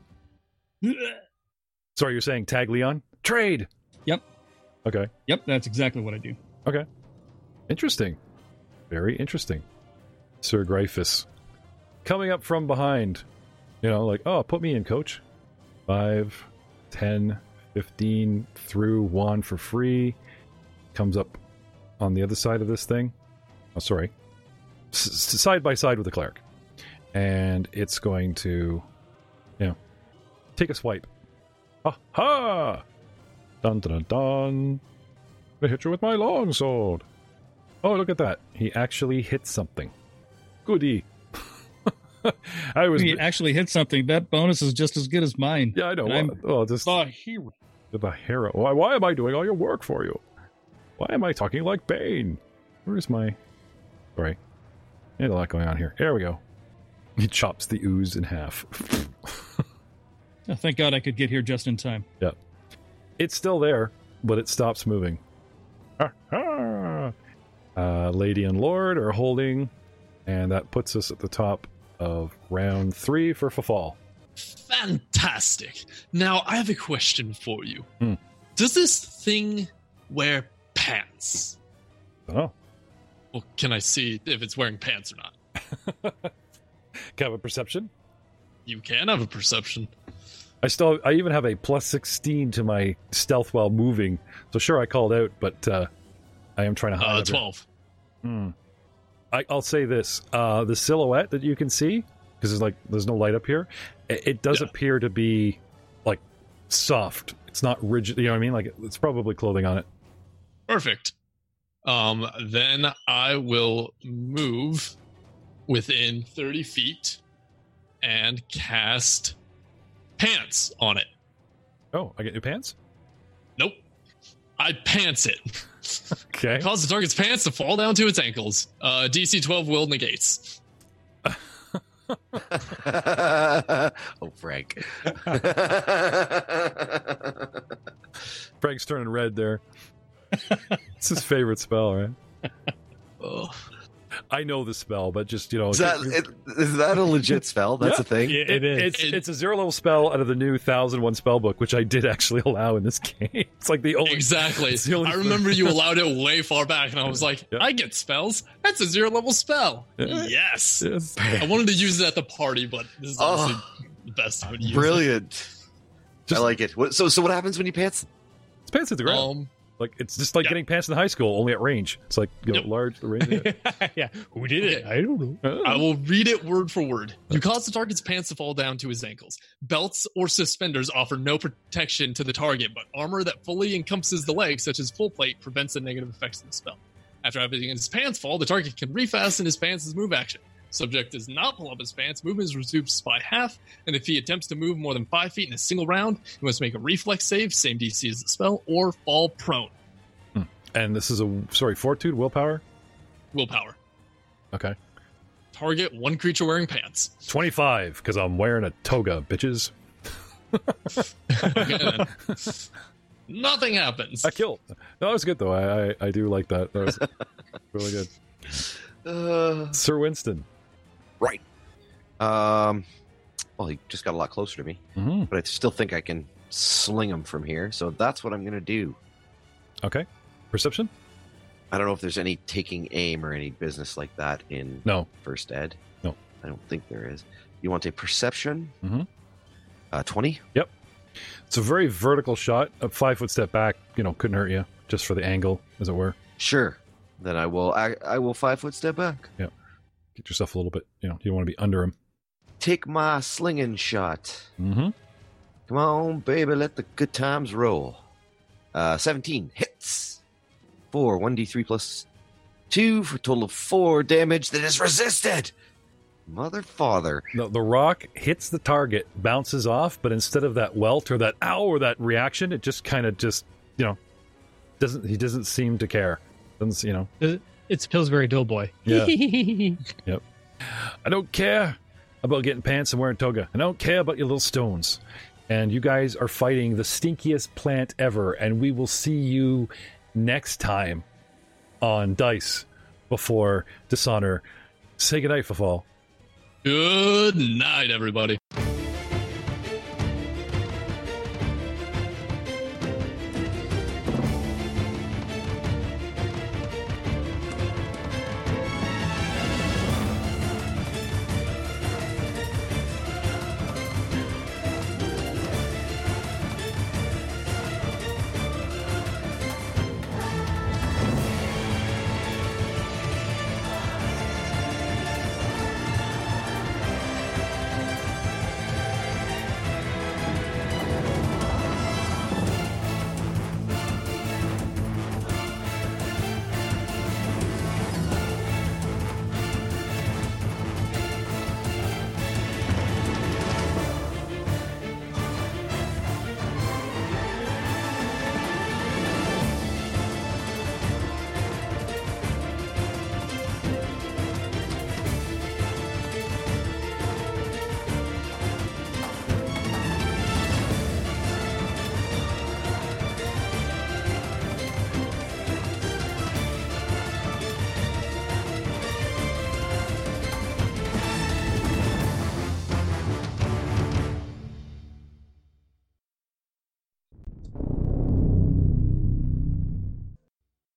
Sorry, you're saying tag Leon? Trade! Yep. Okay. Yep, that's exactly what I do. Okay. Interesting. Very interesting. Sir Gryphus. Coming up from behind. You know, like, oh, put me in, coach. Five, ten, fifteen, through one for free. Comes up on the other side of this thing. Oh, sorry. S- side by side with the cleric. And it's going to, you know, take a swipe. Ha ha! Dun dun dun dun. I hit you with my longsword. Oh, look at that. He actually hit something. Goody. I was. He actually hit something. That bonus is just as good as mine. Yeah, I know. And Well, I'm oh, just the hero. the hero. Why, why am I doing all your work for you? Why am I talking like Bane? Where's my... Sorry. There's a lot going on here. There we go. He chops the ooze in half. Oh, thank God I could get here just in time. Yeah. It's still there, but it stops moving. Ah, ah. Uh, Lady and Lord are holding, and that puts us at the top of round three for Fafal. Fantastic. Now, I have a question for you. Hmm. Does this thing wear pants? Oh. Well, can I see if it's wearing pants or not? Can I have a perception? You can have a perception. I still, I even have a plus sixteen to my stealth while moving. So sure, I called out, but uh, I am trying to hide. Uh, it. twelve. Hmm. I, I'll say this: uh, the silhouette that you can see, because there's like there's no light up here, it, it does Yeah. appear to be like soft. It's not rigid. You know what I mean? Like it's probably clothing on it. Perfect. Um, then I will move within thirty feet and cast pants on it. Oh, I get new pants. Nope. I pants it. Okay. Cause the target's pants to fall down to its ankles. Uh, D C twelve will negates. Oh, Frank. Frank's turning red there. It's his favorite spell, right? Oh. I know the spell, but just you know, Is that, it, is that a legit spell? That's Yeah. a thing? It, it is. It's It- it's a zero level spell out of the new thousand one spell book, which I did actually allow in this game. It's like the only Exactly. It's the only I remember you allowed it way far back, and I was like, Yeah. I get spells. That's a zero level spell. Yeah. Yes. Yes. I wanted to use it at the party, but this is Oh. obviously the best time to use Brilliant. Just- I like it. What, so, so what happens when you pants? It's pants at the it. ground. Um, Like it's just like Yeah. getting pants in high school, only at range. It's like you know, Yep. large the range. Yeah. Who did it? I don't know. I will read it word for word. You cause the target's pants to fall down to his ankles. Belts or suspenders offer no protection to the target, but armor that fully encompasses the legs, such as full plate, prevents the negative effects of the spell. After having his pants fall, the target can refasten his pants as move action. Subject does not pull up his pants, movement is reduced by half, and if he attempts to move more than five feet in a single round, he must make a reflex save, same D C as the spell, or fall prone. And this is a, sorry, fortitude, willpower? Willpower. Okay. Target one creature wearing pants. twenty-five, because I'm wearing a toga, bitches. Okay, then. Nothing happens. I killed. No, that was good, though. I, I, I do like that. That was really good. Uh, Sir Winston. right. Um. Well, he just got a lot closer to me, Mm-hmm. but I still think I can sling him from here. So that's what I'm going to do. Okay. Perception? I don't know if there's any taking aim or any business like that in No. First Ed. No. I don't think there is. You want a perception? Mhm. Uh, twenty? It's a very vertical shot. A five-foot step back, you know, couldn't hurt you, just for the angle, as it were. Sure. Then I will. I, I will five foot step back. Get yourself a little bit, you know, you don't want to be under him. Take my slinging shot. Mm-hmm. Come on, baby, let the good times roll. Uh, seventeen hits. Four, one d three plus two for a total of four damage that is resisted. Mother father. The, the rock hits the target, bounces off, but instead of that welt or that ow or that reaction, it just kind of just, you know, doesn't, he doesn't seem to care. Doesn't, you know. It's Pillsbury Doughboy. Yeah. Yep. I don't care about getting pants and wearing toga. I don't care about your little stones. And you guys are fighting the stinkiest plant ever, and we will see you next time on Dice before Dishonor. Say goodnight, Fafal. Good night, everybody.